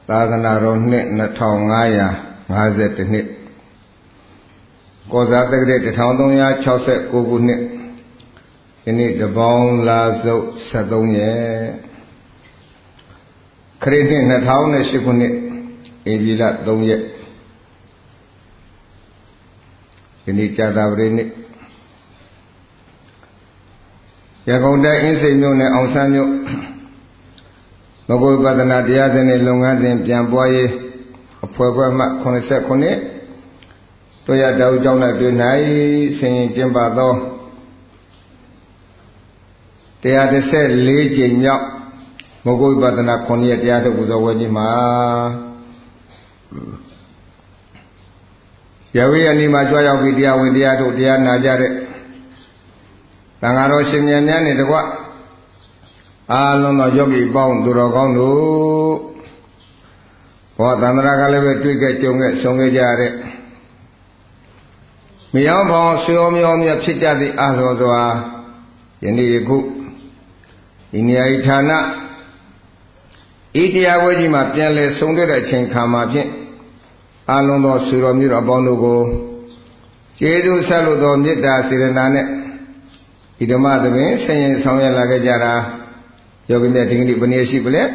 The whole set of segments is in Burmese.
သာသနာတော်နှစ်2550နှစ်ကောဇာတက္ကရာ1369ခုနှစ်ဒီနေ့တပေါင်းလာစုပ်73ရက်ခရစ်နှစ်2008ခုနှစ်ဧပြီလ3ရက်ဒီနေ့ကြာသပတေးနေ့ရန်ကုန်တိုင်းအင်းစိန်မြို့နယ်အောင်ဆန်းမြို့မဂ္ဂဝိပဿနာတရားစင်နဲ့လုပ်ငန်းစဉ်ပြန်ပွားရေးအဖွဲ့ခွဲမှ89တို့ရတောက်ကြောင်းနဲ့တွေ့၌ဆင်ရင်ကျင်းပသော114ကြိမ်မြောက်မဂ္ဂဝိပဿနာ9ရက်တရားထုတ်ပူဇော်ပွဲကြီးမှာရဝိယနီမှာကြွားရောက်ပြီးတရားဝင်တရားထုတ်တရားနာကြတဲ့သံဃာတော်ရှင်မြတ်များနဲ့တကွအားလုံးသောယောဂီပေါင်းသူတော်ကောင်းတို့ဘောသန္တရာကလည်းပဲတွေ့ခဲ့ကြုံခဲ့ဆုံခဲ့ကြရတဲ့မြောင်းပေါင်းဆွေတော်မြောင်းမြတ်ဖြစ်ကြသည့်အားလုံးစွာယနေ့ယခုဒီနေရာဤဌာနဤတရားဝဲကြီးမှာပြန်လည်ဆုံတွေ့တဲ့အချိန်ခါမှာဖြင့်အားလုံးသောဆွေတော်မျိုးတော်အပေါင်းတို့ကိုကျေးဇူးဆက်လို့သောမေတ္တာစေတနာနဲ့ဒီဓမ္မသဘင်ဆင်ရင်ဆောင်ရွက်လာခဲ့ကြတာယောဂီမြတ်ဒီကနေ့ဘယ်နည်းရှိပလဲ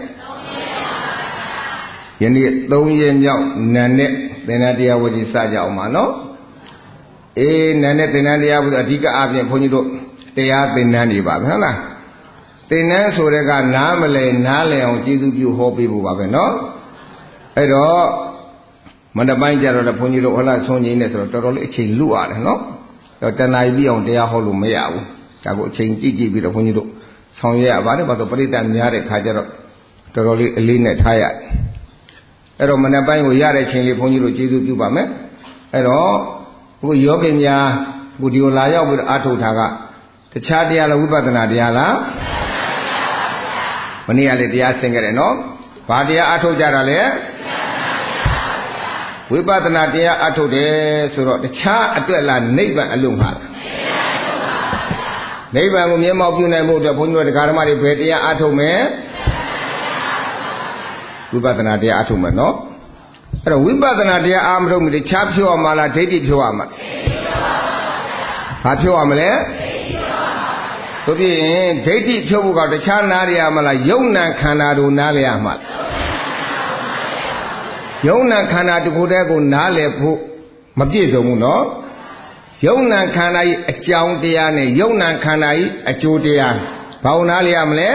ယနေ့3ရက်မြောက်နန်းနဲ့သင်္ဍတရားဝေကြီးစကြအောင်ပါနော်နန်းနဲ့သင်္ဍတရားဝေကြီးအဓိကအားဖြင့်ဘုန်းကြီးတို့တရားသင်္ဍနေပါပဲဟုတ်လားသင်္ဍဆိုတဲ့ကနားမလဲနားလည်အောင်ကျေးဇူးပြုဟောပေးဖို့ပါပဲနော်အဲ့တော့မန္တပိုင်းကြတော့လည်းဘုန်းကြီးတို့ဟောလာဆုံးကြီးနဲ့ဆိုတော့တော်တော်လေးအချိန်လွတ်ရတယ်နော်တော့တဏှာကြီးအောင်တရားဟောလို့မရဘူးဒါကိုအချိန်ကြည့်ပြီးတော့ဘုန်းကြီးတို့ဆောင်ရွက်ရပါတယ်ဘာလို့ပရိသတ်များတဲ့ခါကျတော့တော်တော်လေးအလေးနဲ့ထားရတယ်အဲ့တော့မနေ့ပိုင်းကိုရတဲ့ချိန်လေးဘုန်းကြီးတို့ကျေးဇူးပြုပါမယ်အဲ့တော့အခုယောဂီများအခုဒီကိုလာရောက်ပြီးတော့အားထုတ်တာကတခြားတရားလားဝိပဿနာတရားလားမနေ့ကလည်းတရားဆင်ခဲ့တယ်နော်ဘာတရားအားထုတ်ကြတာလဲဝိပဿနာတရားအားထုတ်တယ်ဆိုတော့တခြားအတွက်လားနိဗ္ဗာန်အလုံးပါလားနိဗ္ဗာန်ကိုမျက်မှောက်ပြုနိုင်ဖို့အတွက်ဘုန်းကြီးတို့တရားဓမ္မတွေဘယ်တရားအားထုတ်မယ်ဝိပဿနာတရားအားထုတ်မယ်နော်အဲ့တော့ဝိပဿနာတရားအားမထုတ်မီတခြားဖြောရမှာလားဒိဋ္ဌိဖြောရမှာဘာဖြောရမလဲဆိုပြီးရင်ဒိဋ္ဌိဖြောဖို့ကတခြားနားရမှာလားယုံနာခန္ဓာတို့နားလည်ရမှာယုံနာခန္ဓာတစ်ခုတည်းကိုနားလည်ဖို့မပြည့်စုံဘူးနော်ယုံနာခန္ဓာ၏အကြောင်းတရားနဲ့ယုံနာခန္ဓာ၏အကျိုးတရားဘာလို့နားလည်ရမလဲ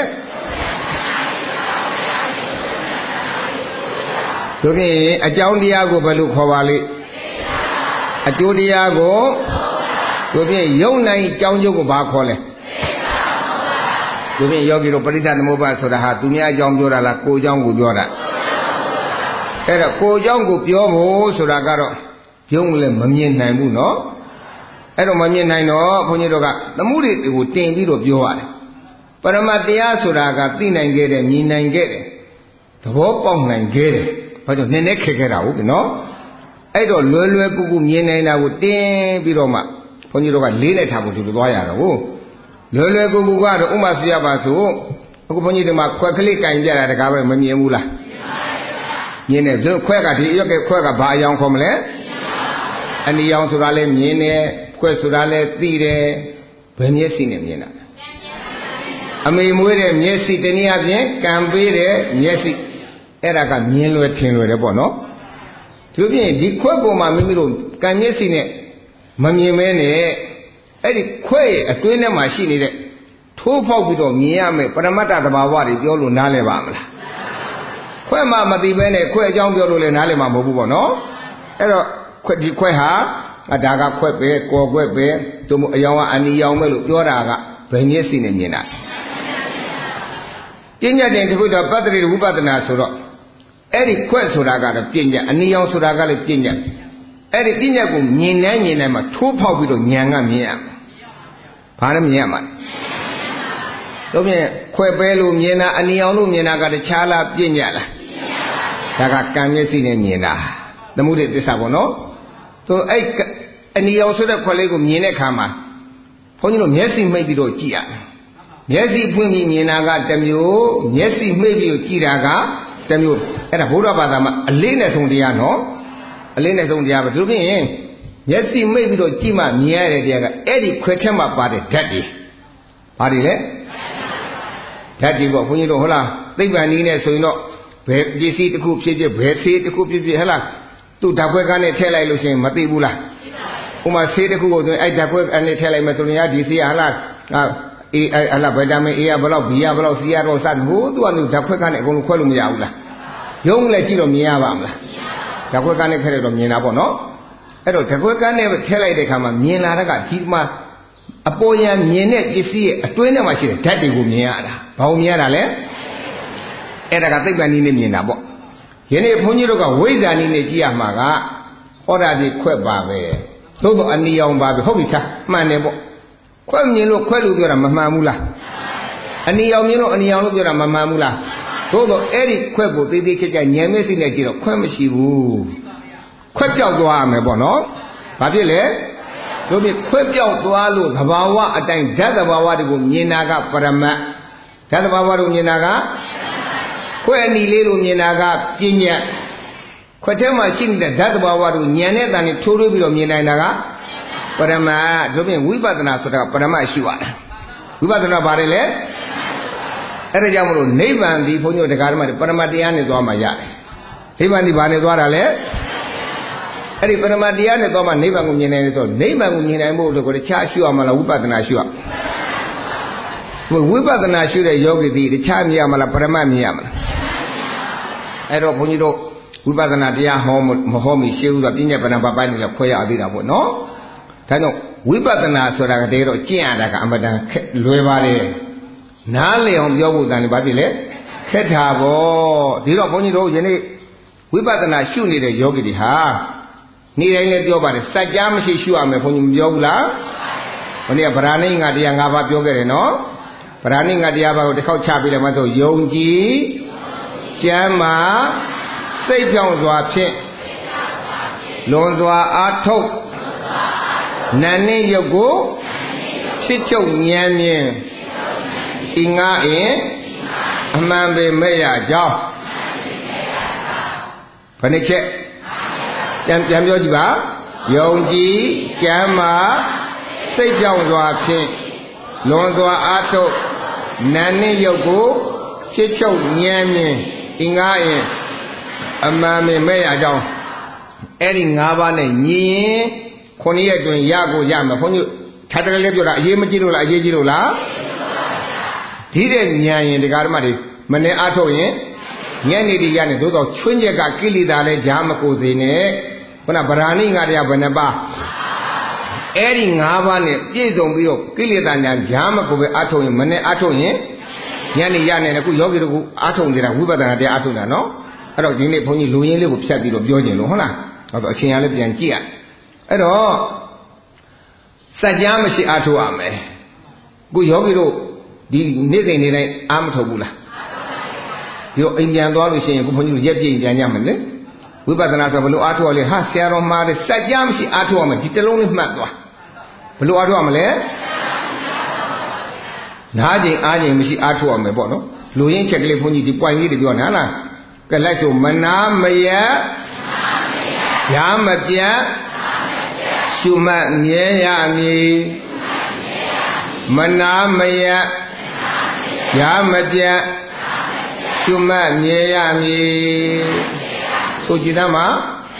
တို့ဖြင့်အကြောင်းတရားကိုဘယ်လိုခေါ်ပါလိမ့်အကျိုးတရားကိုတို့ဖြင့်ယုံနာ၏အကြောင်းကျိုးကိုဘာခေါ်လဲတို့ဖြင့်ယောဂီတို့ပရိသတ်သမုပ္ပါဆိုတာဟာသူများအကြောင်းပြောတာလားကိုယ်အကြောင်းကိုပြောတာအဲ့တော့ကိုယ်အကြောင်းကိုပြောဖို့ဆိုတာကတော့ယုံလည်းမမြင်နိုင်ဘူးနော်အဲ့တော့မမြင်နိုင်တော့ဘုန်းကြီးတို့ကသမှုတွေကိုတင်ပြီးတော့ပြောရတယ်ပရမတ်တရားဆိုတာကသိနိုင်ခဲ့တယ်မြင်နိုင်ခဲ့တယ်သဘောပေါက်နိုင်ခဲ့တယ်ဘာကြောင့်နည်းနည်းခက်ခဲတာဟုတ်ပြီနော်အဲ့တော့လွယ်လွယ်ကူကူမြင်နိုင်တာကိုတင်ပြီးတော့မှဘုန်းကြီးတို့ကလေးနဲ့ထားဖို့ဒီလိုသွားရတော့ဟုတ်လွယ်လွယ်ကူကူကတော့ဥမာဆိုရပါစို့အခုဘုန်းကြီးတို့မှာခွက်ကလေးကင်ပြတာတကားပဲမမြင်ဘူးလားမြင်တယ်ဘယ်ခွက်ကဒီရွက်ကခွက်ကဘာအယောင်ခေါ်မလဲအနီရောင်ဆိုတာလဲမြင်တယ်ခွက်ဆိုတာလဲသိတယ်ဘယ်မျက်စိနဲ့မြင်တာအမေမွေးတဲ့မျက်စိတနည်းအားဖြင့်ကံပေးတဲ့မျက်စိအဲ့ဒါကမြင်လွယ်ထင်လွယ်တယ်ပေါ့နော်သူဖြင့်ဒီခွက်ပေါ်မှာမိမိတို့ကံမျက်စိနဲ့မမြင်မဲနဲ့အဲ့ဒီခွက်ရဲ့အတွင်းထဲမှာရှိနေတဲ့ထိုးဖောက်ပြီးတော့မြင်ရမယ်ပရမတ္တသဘာဝတွေပြောလို့နားလည်ပါမလားခွက်မှမသိဘဲနဲ့ခွက်အကြောင်းပြောလို့လည်းနားလည်မှာမဟုတ်ဘူးပေါ့နော်အဲ့တော့ဒီခွက်ဟာဒါကခွက်ပဲကော်ခွက်ပဲတို့မို့အယောင်ကအနီရောင်ပဲလို့ပြောတာကဘယ်မျက်စိနဲ့မြင်တာပညာတင်တစ်ခုတော့ပတ္တိဝိပဿနာဆိုတော့အဲ့ဒီခွက်ဆိုတာကတော့ပညာအနီရောင်ဆိုတာကလည်းပညာအဲ့ဒီပညာကိုမြင်နိုင်မှထိုးဖောက်ပြီးတော့ဉာဏ်ကမြင်ရမှာဘာလဲမြင်ရမှာတို့ဖြင့်ခွက်ပဲလို့မြင်တာအနီရောင်လို့မြင်တာကတခြားလားပညာလားဒါကကံမျက်စိနဲ့မြင်တာသမှုတွေသစ္စာပေါ့နော်သူအဲ့အနီရောင်ဆိုတဲ့ခွက်လေးကိုမြင်တဲ့အခါမှာဘုန်းကြီးတို့မျက်စိမှိတ်ပြီးတော့ကြည့်ရမျက်စိဖွင့်ပြီးမြင်တာကတစ်မျိုးမျက်စိမှိတ်ပြီးကြည့်တာကတတမျိုးအဲ့ဒါဘုရားဘာသာမှာအလေးနဲ့ဆုံးတရားနော်အလေးနဲ့ဆုံးတရားပဲသူဖြင့်မျက်စိမိတ်ပြီးတော့ကြည့်မှမြင်ရတဲ့တရားကအဲ့ဒီခွဲထက်မှပါတဲ့ဓာတ်တွေဘာတွေလဲဓာတ်တွေပေါ့ဘုန်းကြီးတို့ဟုတ်လားသိပ္ပံနည်းနဲ့ဆိုရင်တော့ဘယ်ပစ္စည်းတစ်ခုဖြစ်ဖြစ်ဘယ်ဆေးတစ်ခုဖြစ်ဖြစ်ဟဲ့လားသူ့ဓာတ်ခွဲကနဲ့ထည့်လိုက်လို့ရှိရင်မသိဘူးလားဥမာဆေးတစ်ခုကိုဆိုရင်အဲ့ဓာတ်ခွဲကနေထည့်လိုက်မှဆိုရင်ဒီဆေးကဟဲ့လားအေးဟဲ့လားဗီတာမင် A ကဘယ်လောက် B ကဘယ်လောက် C ကတော့စသဖြင့်သူကဓာတ်ခွဲကနဲ့အကုန်လုံးခွဲလို့မရဘူးလားရုံးလည်းကြည့်တော့မြင်ရပါမလားဓာတ်ခွဲကနဲ့ထည့်လိုက်တော့မြင်တာပေါ့နော်အဲ့တော့ဓာတ်ခွဲကနဲ့ထည့်လိုက်တဲ့အခါမှာမြင်လာတဲ့ကဒီမှာအပေါ်ရန်မြင်တဲ့ပစ္စည်းရဲ့အတွင်းထဲမှာရှိတဲ့ဓာတ်တွေကိုမြင်ရတာဘာလို့မြင်ရတာလဲအဲ့ဒါကသိပ္ပံနည်းနဲ့မြင်တာပေါ့ယနေ့ဘုန်းကြီးတို့ကဝိဇ္ဇာနည်းနဲ့ကြည့်ရမှာကဟောတာဒီခွက်ပါပဲသို့တော့အနီအောင်ပါပဲဟုတ်ပြီချာမှန်တယ်ပေါ့ခွက်မြင်လို့ခွက်လို့ပြောတာမမှန်ဘူးလားအနီအောင်မြင်လို့အနီအောင်လို့ပြောတာမမှန်ဘူးလားသို့တော့အဲ့ဒီခွက်ကိုသေးသေးချာချာဉာဏ်မျက်စိနဲ့ကြည့်တော့ခွက်မရှိဘူးခွက်ပြောက်သွားရမယ်ပေါ့နော်ဘာဖြစ်လဲတို့ပြခွက်ပြောက်သွားလို့သဘာဝအတိုင်းဓာတ်သဘာဝတွေကိုမြင်တာကပရမတ်ဓာတ်သဘာဝတွေကိုမြင်တာကခွက်အနီလေးကိုမြင်တာကပညာခွက်ထဲမှာရှိနေတဲ့ဓာတ်သဘာဝတွေကိုဉာဏ်နဲ့တန်နဲ့ထိုးထွေးပြီးတော့မြင်နိုင်တာကပရမတ်တို့ပြင်ဝိပဿနာဆိုတာပရမတ်ရှိရတယ်ဝိပဿနာဘာတွေလဲအဲ့ဒါကြောင့်မလို့နိဗ္ဗာန်ဒီဘုန်းကြီးတို့တရားဓမ္မတွေပရမတ်တရားနဲ့သွားမှရတယ်နိဗ္ဗာန်ဒီဘာနဲ့သွားတာလဲအဲ့ဒီပရမတ်တရားနဲ့သွားမှနိဗ္ဗာန်ကိုမြင်နိုင်တယ်ဆိုနိဗ္ဗာန်ကိုမြင်နိုင်ဖို့ကိုတခြားရှိရမလားဝိပဿနာရှိရဝိပဿနာရှိတဲ့ယောဂီဒီတခြားမြင်ရမလားပရမတ်မြင်ရမလားအဲ့တော့ဘုန်းကြီးတို့ဝိပဿနာတရားဟောမဟောမီရှင်းဥစွာပြဉ္ညာပဏ္ဏပပိုင်းနဲ့ခွဲရသေးတာပေါ့နော်ဒါကြောင့်ဝိပဿနာဆိုတာကတည်းကတော့ကျင့်ရတာကအမှန်တန်လွယ်ပါလေနားလည်အောင်ပြောဖို့တန်လည်းဘာဖြစ်လဲခက်တာပေါ့ဒီတော့ဘုန်းကြီးတို့ယနေ့ဝိပဿနာရှုနေတဲ့ယောဂီတွေဟာနေ့တိုင်းလည်းပြောပါတယ်စัจ जा မရှိရှုရမယ်ဘုန်းကြီးမပြောဘူးလားဘုန်းကြီးကဗราဏိငါတရား၅ပါးပြောခဲ့တယ်နော်ဗราဏိငါတရားပါကိုတစ်ခေါက်ချပြီးတယ်မှဆိုယုံကြည်ကျမ်းမာစိတ်ဖြောင့်စွာဖြင့်လွန်စွာအားထုတ်နာနှင့်ရုပ်ကိုဖြစ်ချုပ်ဉာဏ်မြင်ဤငါအင်အမှန်ပေမဲ့ရကြောင်းဘယ်နှချက်ပြန်ပြောကြည့်ပါယုံကြည်ကျမ်းမာစိတ်ဖြောင့်စွာဖြင့်လွန်စွာအားထုတ်နာနှင့်ရုပ်ကိုဖြစ်ချုပ်ဉာဏ်မြင်ဤငါအင်အမှန်ပေမဲ့ရကြောင်းအဲ့ဒီ၅ပါးနဲ့ညီရင်9ရက်တွင်ရကိုရမယ်ဘုန်းကြီးထပ်တယ်လည်းပြောတာအရေးမကြီးလို့လားအရေးကြီးလို့လားဒီတဲ့ဉာဏ်ရင်တရားဓမ္မတွေမနဲ့အားထုတ်ရင်ညနေဒီရနေသို့တော့ချွင်းချက်ကကိလေသာလည်းဂျာမကိုစေနဲ့ခုနဗราဏိငါတရားဘယ်နှပါအဲ့ဒီ၅ပါးနဲ့ပြည့်စုံပြီးတော့ကိလေသာညာဂျာမကိုပဲအားထုတ်ရင်မနဲ့အားထုတ်ရင်ညနေရနေတယ်ခုယောဂီတို့ကအားထုတ်နေတာဝိပဿနာတရားအားထုတ်တာနော်အဲ့တော့ဒီနေ့ဘုန်းကြီးလူရင်းလေးကိုဖြတ်ပြီးတော့ပြောကြင်လို့ဟုတ်လားဟုတ်တော့အချိန်ရလည်းပြန်ကြည့်ရအဲ့တော့စัจ जा မရှိအားထုတ်ရမယ်ခုယောဂီတို့ဒီနေ့စဉ်နေ့တိုင်းအားမထုတ်ဘူးလားဒီတော့အိမ်ပြန်သွားလို့ရှိရင်ခုဘုန်းကြီးတို့ရက်ပြည့်ပြန်ကြမယ်လေဝိပဿနာဆိုဘယ်လိုအားထုတ်ရလဲဟာဆရာတော်မှာတဲ့စัจ जा မရှိအားထုတ်ရမယ်ဒီတစ်လုံးလေးမှတ်သွားဘယ်လိုအားထုတ်ရမလဲနားချိန်အားချိန်မရှိအားထုတ်ရမယ်ပေါ့နော်လူရင်းချက်ကလေးဘုန်းကြီးဒီ point လေးတွေပြောနေတာလားကလိုက်ဆိုမနာမယဈာမပြတ်ရှုမှတ်မြဲရမည်မနာမယဈာမပြတ်ရှုမှတ်မြဲရမည်ဆိုကြည်သားမှာ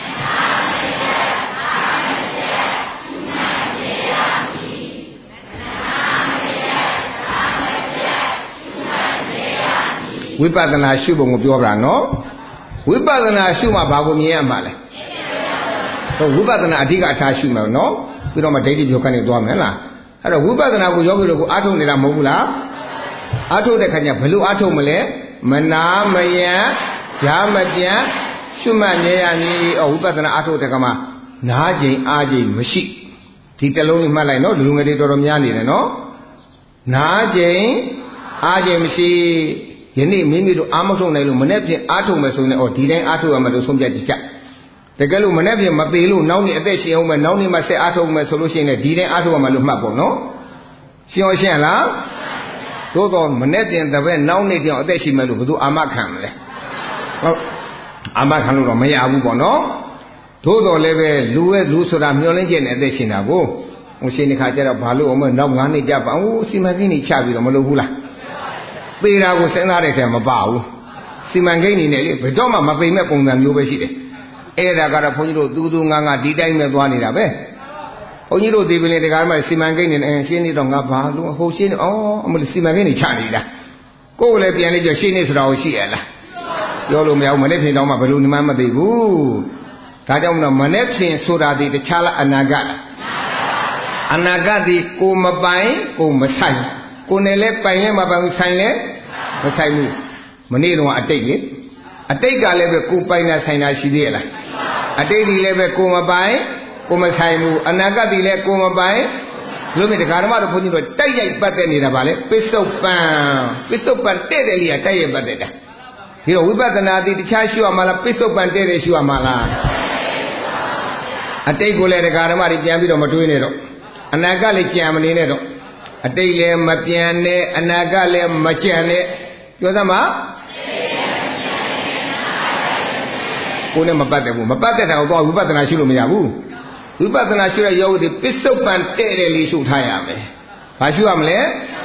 ဝိပဿနာရှုပုံကိုပြောတာနော်ဝိပဿနာရှုမှဘာကိုမြင်ရမှာလဲဝိပဿနာအဓိကအထားရှုမယ်နော်ပြီးတော့မှဒိဋ္ဌိပြောကနေသွားမယ်လားအဲ့တော့ဝိပဿနာကိုယောဂီတို့ကိုအားထုတ်နေတာမဟုတ်ဘူးလားအားထုတ်တဲ့ခါကျဘယ်လိုအားထုတ်မလဲမနာမယဈာမပြတ်ရှုမှတ်မြဲရမည်ဝိပဿနာအားထုတ်တဲ့ခါမှာနားချိန်အားချိန်မရှိဒီတစ်လုံးလေးမှတ်လိုက်နော်လူငယ်တွေတော်တော်များနေတယ်နော်နားချိန်အားချိန်မရှိယနေ့မိမိတို့အားမထုတ်နိုင်လို့မနေ့ပြင်အားထုတ်မယ်ဆိုရင်ဒီတိုင်းအားထုတ်ရမယ်လို့ဆုံးဖြတ်ကြည့်ကြတကယ်လို့မနေ့ပြင်မသေးလို့နောက်နေ့အသက်ရှင်အောင်မယ်နောက်နေ့မှဆက်အားထုတ်မယ်ဆိုလို့ရှိရင်ဒီတိုင်းအားထုတ်ရမယ်လို့မှတ်ပေါ့နော်ရှင်းအောင်ရှင်းလားသို့တော့မနေ့ပြင်တပည့်နောက်နေ့ပြင်အသက်ရှိမယ်လို့ဘယ်သူအာမခံမလဲအာမခံလို့တော့မရဘူးပေါ့နော်သို့တော်လည်းပဲလူဆိုတာမျောလင်းချက်နဲ့အသက်ရှင်တာကိုဟိုရှင်ဒီခါကျတော့ဘာလို့အောင်မနောက်9နှစ်ကြပါဦးစီမံကိန်းကြီးချပြီးတော့မလုပ်ဘူးလားပေတာကိုစဉ်းစားတဲ့ထဲမပါဘူးစီမံကိန်းနေနဲ့လေဘယ်တော့မှမပိမဲ့ပုံစံမျိုးပဲရှိတယ်အဲ့ဒါကတော့ဘုန်းကြီးတို့သူငါဒီတိုင်းပဲသွားနေတာပဲဘုန်းကြီးတို့ဒီပင်လေတရားမှစီမံကိန်းနေနဲ့ရှင်းနေတော့ငါဘာလို့ဟိုရှင်းနေအမလို့စီမံကိန်းနေချနေတာကိုယ်လည်းပြန်လေးကြရှင်းနေဆိုတာကိုရှိရလားပြောလို့မရဘူးမနေ့ပြင်တော့မှဘယ်လိုမှမသိဘူးဒါကြောင့်မလို့မနေ့ပြင်ဆိုတာဒီတခြားလားအနာဂတ်အနာဂတ်ဒီကိုမပိုင်ကိုမဆိုင်ကိုနဲ့လည်းပိုင်လည်းမပိုင်ဘူးဆိုင်လည်းမဆိုင်ဘူးမနေ့တော့အတိတ်လေအတိတ်ကလည်းပဲကိုပိုင်တာဆိုင်တာရှိသေးရဲ့လားအတိတ်ဒီလည်းပဲကိုမပိုင်ကိုမဆိုင်ဘူးအနာဂတ်ဒီလည်းကိုမပိုင်လို့မြင်တရားဓမ္မတို့ဘုန်းကြီးတို့တိုက်ရိုက်ပတ်သက်နေတာပါလေပစ္စုပန်တဲ့တယ်လေးကတိုက်ရိုက်ပတ်သက်တာဒီတော့ဝိပဿနာတိတခြားရှုရမှာလားပစ္စုပန်တဲ့တယ်ရှုရမှာလားအတိတ်ကိုလည်းတရားဓမ္မတွေပြန်ပြီးတော့မတွေးနဲ့တော့အနာဂတ်လည်းကြံမနေနဲ့တော့အတိတ်လည်းမပြန်နဲ့အနာဂတ်လည်းမကြံနဲ့ပြောသမှာကိုယ်နဲ့မပတ်သက်ဘူးမပတ်သက်တာကိုတော့ဝိပဿနာရှုလို့မရဘူးဝိပဿနာရှုတဲ့ယောဂီပစ္စုပန်တဲ့တယ်လေးရှုထားရမယ်ဘာရှုရမလဲ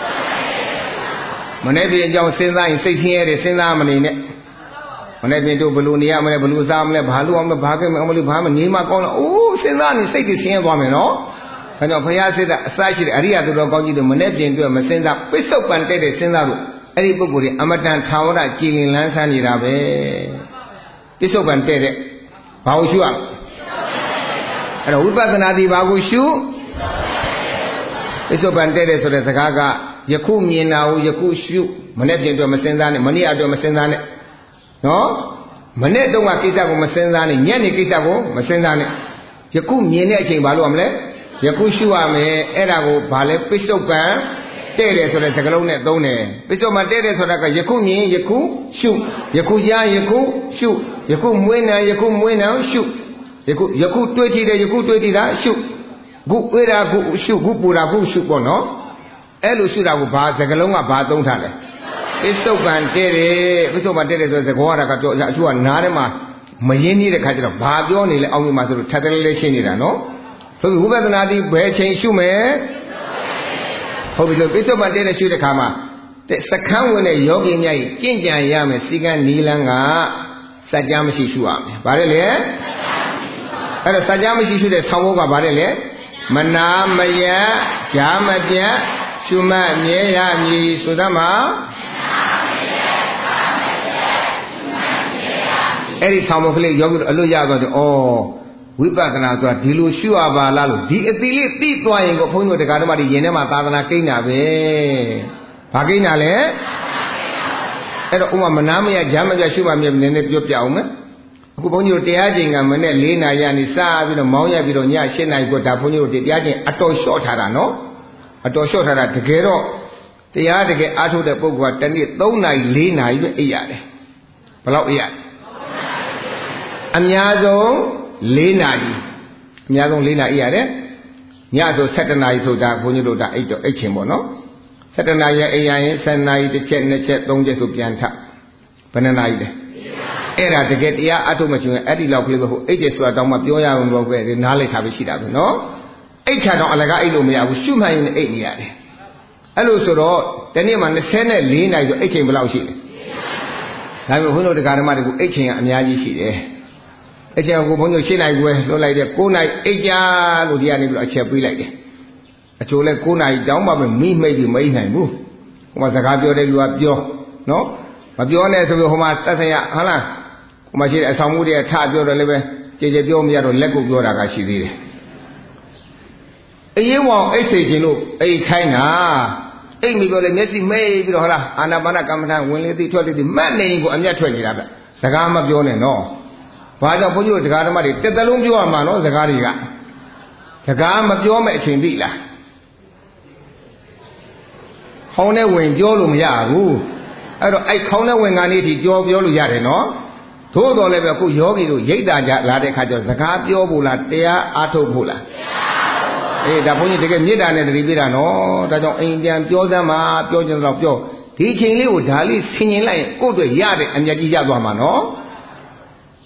မနေ့ပြင်အကြောင်းစဉ်းစားရင်စိတ်ဆင်းရဲတယ်စဉ်းစားမနေနဲ့မနေ့ပြင်တို့ဘလို့နေရမလဲဘလို့စားမလဲဘာလို့အောင်လဲဘာကိမအောင်လို့ဘာမနေမှကောင်းလားအိုးစဉ်းစားနေစိတ်တွေဆင်းရဲသွားမယ်နော်ဒါကြောင့်ဘုရားစစ်တဲ့အစရှိတဲ့အရိယသူတော်ကောင်းကြီးတို့မနေ့ပြင်တွေ့မစဉ်းစားပစ္စုပန်တဲ့တဲ့စဉ်းစားလို့အဲ့ဒီပုဂ္ဂိုလ်တွေအမတန်ထာဝရကြည်လင်လန်းဆန်းနေတာပဲပစ္စုပန်တဲ့တဲ့ဘာကိုရှုရအဲ့တော့ဝိပဿနာဒီဘာကိုရှုပစ္စုပန်တဲ့တဲ့ဆိုတဲ့စကားကယခုမြင်တာကိုယခုရှုမနေ့ပြင်တွေ့မစဉ်းစားနဲ့မနေ့အတွက်မစဉ်းစားနဲ့နော်မနေ့တုန်းကကိစ္စကိုမစဉ်းစားနဲ့ညနေကိစ္စကိုမစဉ်းစားနဲ့ယခုမြင်တဲ့အချိန်ဘာလို့ရမလဲယခုရှုရမယ်အဲ့ဒါကိုဘာလဲပစ္စုပန်တဲ့တယ်ဆိုတဲ့စကားလုံးနဲ့သုံးတယ်ပစ္စုပန်တဲ့တယ်ဆိုတာကယခုမြင်ယခုရှုယခုကြားယခုရှုယခုမွေးနေယခုမွေးနေရှုယခုတွေးကြည့်တယ်ယခုတွေးကြည့်တာရှုခုဝေးတာခုရှုခုပူတာခုရှုပေါ့နော်အဲ့လိုရှုတာကိုဘာစကားလုံးကဘာသုံးထားလဲပစ္စုပန်တဲ့တယ်ပစ္စုပန်တဲ့တယ်ဆိုတဲ့စကားရတာကတော့အချို့ကနားထဲမှာမရင်းနေတဲ့ခါကျတော့ဘာပြောနေလဲအောင်းမိမှာဆိုလို့ထပ်တယ်လေးရှင်းနေတာနော်ဆိုပြီးဝိပဿနာတိဘယ်ချိန်ရှုမယ်ဟုတ်ပြီလို့ပစ္စုပန်တဲ့ရှုတဲ့ခါမှာစခန်းဝင်တဲ့ယောဂီများကြီးကြင်ကြံရမယ်စီကံနီလန်းကစัจ जा မရှိရှုရမယ်ဗါတယ်လေအဲ့တော့စัจ जा မရှိရှုတဲ့ဆောင်းဘုတ်ကဗါတယ်လေမနာမယဂျာမပြတ်ရှုမှတ်မြဲရမည်ဆိုသမှာအဲ့ဒီဆောင်းဘုတ်ကလေးယောဂီတို့အလွတ်ရတော့ဩဝိပဿနာဆိုတာဒီလိုရှုရပါလားလို့ဒီအတိလေးသိသွားရင်ကိုဘုန်းကြီးတို့တရားဓမ္မတွေယင်ထဲမှာသာသနာကိန်းတာပဲဘာကိန်းတာလဲအဲ့တော့ဥမာမနာမရဂျမ်းမပြရှုမှမြဲနည်းနည်းပြောပြအောင်မယ်အခုဘုန်းကြီးတို့တရားကျင့်ကမနဲ့4နာရီကနေစပြီးတော့မောင်းရပြီးတော့ည7နာရီကိုဒါဘုန်းကြီးတို့တရားကျင့်အတော်လျှော့ထားတာနော်အတော်လျှော့ထားတာတကယ်တော့တရားတကယ်အားထုတ်တဲ့ပုဂ္ဂိုလ်ကတစ်နေ့3နာရီ4နာရီပဲအိပ်ရတယ်ဘယ်လောက်အိပ်ရအများဆုံး4နာရီအများဆုံး4နာရီရတယ်ညဆို7နာရီဆိုတာဘုန်းကြီးတို့ဒါအိတ်တော့အိတ်ချင်ပေါ့နော်7နာရီအိမ်ရရင်7နာရီတစ်ချက်2ချက်3ချက်ဆိုပြန်ထဘယ်နှနာရီလဲအဲ့ဒါတကယ်တရားအထုတ်မချင်အဲ့ဒီလောက်ကလေးပဲဟိုအိတ်တယ်ဆိုတာတောင်မှပြောရအောင်တော့ပဲနားလိုက်တာပဲရှိတာပဲနော်အိတ်ချတော့အလကားအိတ်လို့မရဘူးရှုမှန်ရင်အိတ်နေရတယ်အဲ့လိုဆိုတော့တနေ့မှ24နာရီဆိုအိတ်ချိန်ဘယ်လောက်ရှိလဲဒါပေမဲ့ဘုန်းကြီးတို့တရားဓမ္မတွေကိုအိတ်ချိန်ကအများကြီးရှိတယ်အချက်ကိုဘုန်းကြီးရှင်းလိုက်ွယ်လွတ်လိုက်တဲ့9နိုင်အိတ်ကြလို့ဒီကနေပြီးတော့အချက်ပေးလိုက်တယ်အချို့လဲ9နိုင်တောင်းပါပဲမိမိတ်ပြီးမအိတ်နိုင်ဘူးဟိုမှာစကားပြောတဲ့လူကပြောနော်မပြောနဲ့ဆိုပြီးဟိုမှာသက်ဆိုင်ရဟုတ်လားဟိုမှာရှိတဲ့အဆောင်မှုတွေထပြောတယ်လည်းပဲကြေကြေပြောမရတော့လက်ကိုပြောတာကရှိသေးတယ်အရင်ကောင်အိတ်စေခြင်းလို့အိတ်ခိုင်းတာအိတ်မိပြောလေမျက်စိမိတ်ပြီးတော့ဟုတ်လားအာနာပါနကမ္မထာဝင်လေသိထွက်လေသိမှတ်နေရင်ကိုအမျက်ထွက်နေတာဗျစကားမပြောနဲ့နော်ဘာကြောင့်ဘုန်းကြီးတို့တရားဓမ္မတွေတစ်သလုံးပြောရမှာနော်စကားတွေကစကားမပြောမဲ့အချိန်သိလားခေါင်းနဲ့ဝင်ပြောလို့မရဘူးအဲ့တော့အဲ့ခေါင်းနဲ့ဝင်ကနေထိပြောလို့ရတယ်နော်သို့တော်လည်းပဲအခုယောဂီတို့ရိတ်တာကြလာတဲ့ခါကျစကားပြောဖို့လားတရားအားထုတ်ဖို့လားအေးဒါဘုန်းကြီးတကယ်မေတ္တာနဲ့တတိပြတာနော်ဒါကြောင့်အိမ်ပြန်ပြောစမ်းမှာပြောကြတော့ပြောဒီအချိန်လေးကိုဒါလေးဆင်ញင်လိုက်ရင်ကိုယ့်အတွက်ရတဲ့အမြတ်ကြီးရသွားမှာနော်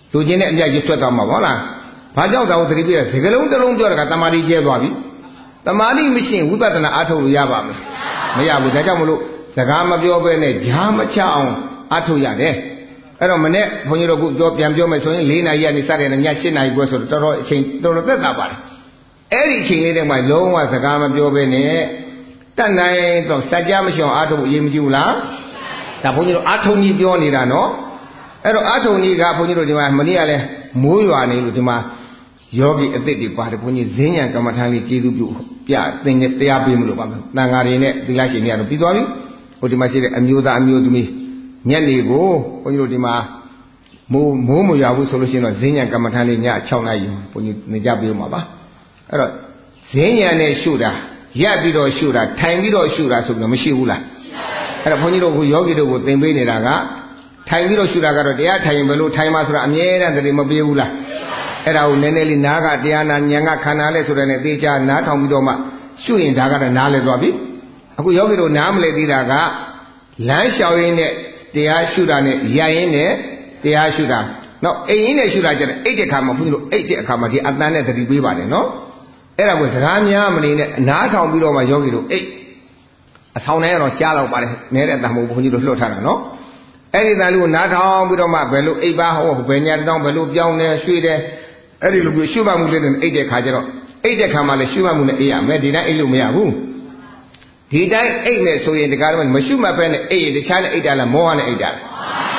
လူချင်းနဲ့အမြတ်ကြီးထွက်သွားမှာပေါ့လားဘာကြောင့်သာသတိပြည့်စကလုံးတစ်လုံးပြောတာကတမာတိကျဲသွားပြီတမာတိမရှိရင်ဝိပဿနာအားထုတ်လို့ရပါမလားမရဘူးဒါကြောင့်မလို့စကားမပြောဘဲနဲ့ဂျားမချအောင်အားထုတ်ရတယ်အဲ့တော့မနေ့ဘုန်းကြီးတို့ကပြန်ပြောမယ်ဆိုရင်4 နာရီကနေစတဲ့ည7 နာရီခွဲဆိုတော့တော်တော်အချိန်တော်တော်သက်သာပါတယ်အဲ့ဒီအချိန်လေးတည်းမှာလုံးဝစကားမပြောဘဲနဲ့တတ်နိုင်တော့စัจ जा မရှိအောင်အားထုတ်အရေးမကြီးဘူးလားဒါဘုန်းကြီးတို့အားထုတ်ကြီးပြောနေတာနော်အဲ့တော့အားထုတ်ကြီးကဘုန်းကြီးတို့ဒီမှာမနေ့ကလည်းမိုးရွာနေလို့ဒီမှာယောဂီအသစ်တွေပါတယ်ဘုန်းကြီးဈဉ္ဉံကမ္မထာလေးကျေးဇူးပြုပြသင်တရားပေးမလို့ပါမယ်တန်ဃာတွေနဲ့သီလရှင်တွေကတော့ပြီးသွားပြီဟိုဒီမှာရှိတဲ့အမျိုးသားအမျိုးသမီးညနေကိုဘုန်းကြီးတို့ဒီမှာမိုးမရွာဘူးဆိုလို့ရှိရင်တော့ဈဉ္ဉံကမ္မထာလေးည6 နာရီဘုန်းကြီးနေကြပေးမှာပါအဲ့တော့ဈဉ္ဉံနဲ့ရှုတာရပ်ပြီးတော့ရှုတာထိုင်ပြီးတော့ရှုတာဆိုပြီးတော့မရှိဘူးလားအဲ့တော့ဘုန်းကြီးတို့ကယောဂီတို့ကိုသင်ပေးနေတာကထိုင်ပြီးတော့ရှုတာကတော့တရားထိုင်ရင်ဘယ်လိုထိုင်မှဆိုတာအမြဲတမ်းတည်းမပြေဘူးလားအဲ့ဒါကိုနည်းနည်းလေးနားကတရားနာဉာဏ်ကခန္ဓာလဲဆိုတဲ့နဲ့သေချာနားထောင်ပြီးတော့မှရှုရင်ဒါကတော့နားလဲသွားပြီအခုယောဂီတို့နားမလဲသေးတာကလမ်းလျှောက်ရင်းနဲ့တရားရှုတာနဲ့ရရင်နဲ့တရားရှုတာနောက်အိမ်ရင်းနဲ့ရှုတာကျတော့အိတ်တဲ့ခါမှာဘုန်းကြီးတို့အိတ်တဲ့အခါမှာဒီအတန်နဲ့သတိပေးပါတယ်နော်အဲ့ဒါကိုစကားများမနေနဲ့နားထောင်ပြီးတော့မှယောဂီတို့အိတ်အဆောင်တိုင်းကတော့ရှားလောက်ပါတယ်နဲတဲ့တန်ဖိုးဘုန်းကြီးတို့လွှတ်ထားတာနော်အဲ့ဒီတန်လေးကိုနားထောင်ပြီးတော့မှဘယ်လိုအိပ်ပါဟောဘယ်ညာတောင်းဘယ်လိုပြောင်းနေရွှေ့တယ်အဲ့ဒီလိုမျိုးရှုမှတ်မှုလေးနဲ့အိတ်တဲ့ခါကျတော့အိတ်တဲ့ခါမှလည်းရှုမှတ်မှုနဲ့အိပ်ရမယ်ဒီတိုင်းအိတ်လို့မရဘူးဒီတိုင်းအိတ်မယ်ဆိုရင်ဒီကားတော့မရှုမှတ်ပဲနဲ့အိတ်ရင်တခြားနဲ့အိတ်တာလားမောဟနဲ့အိတ်တာလား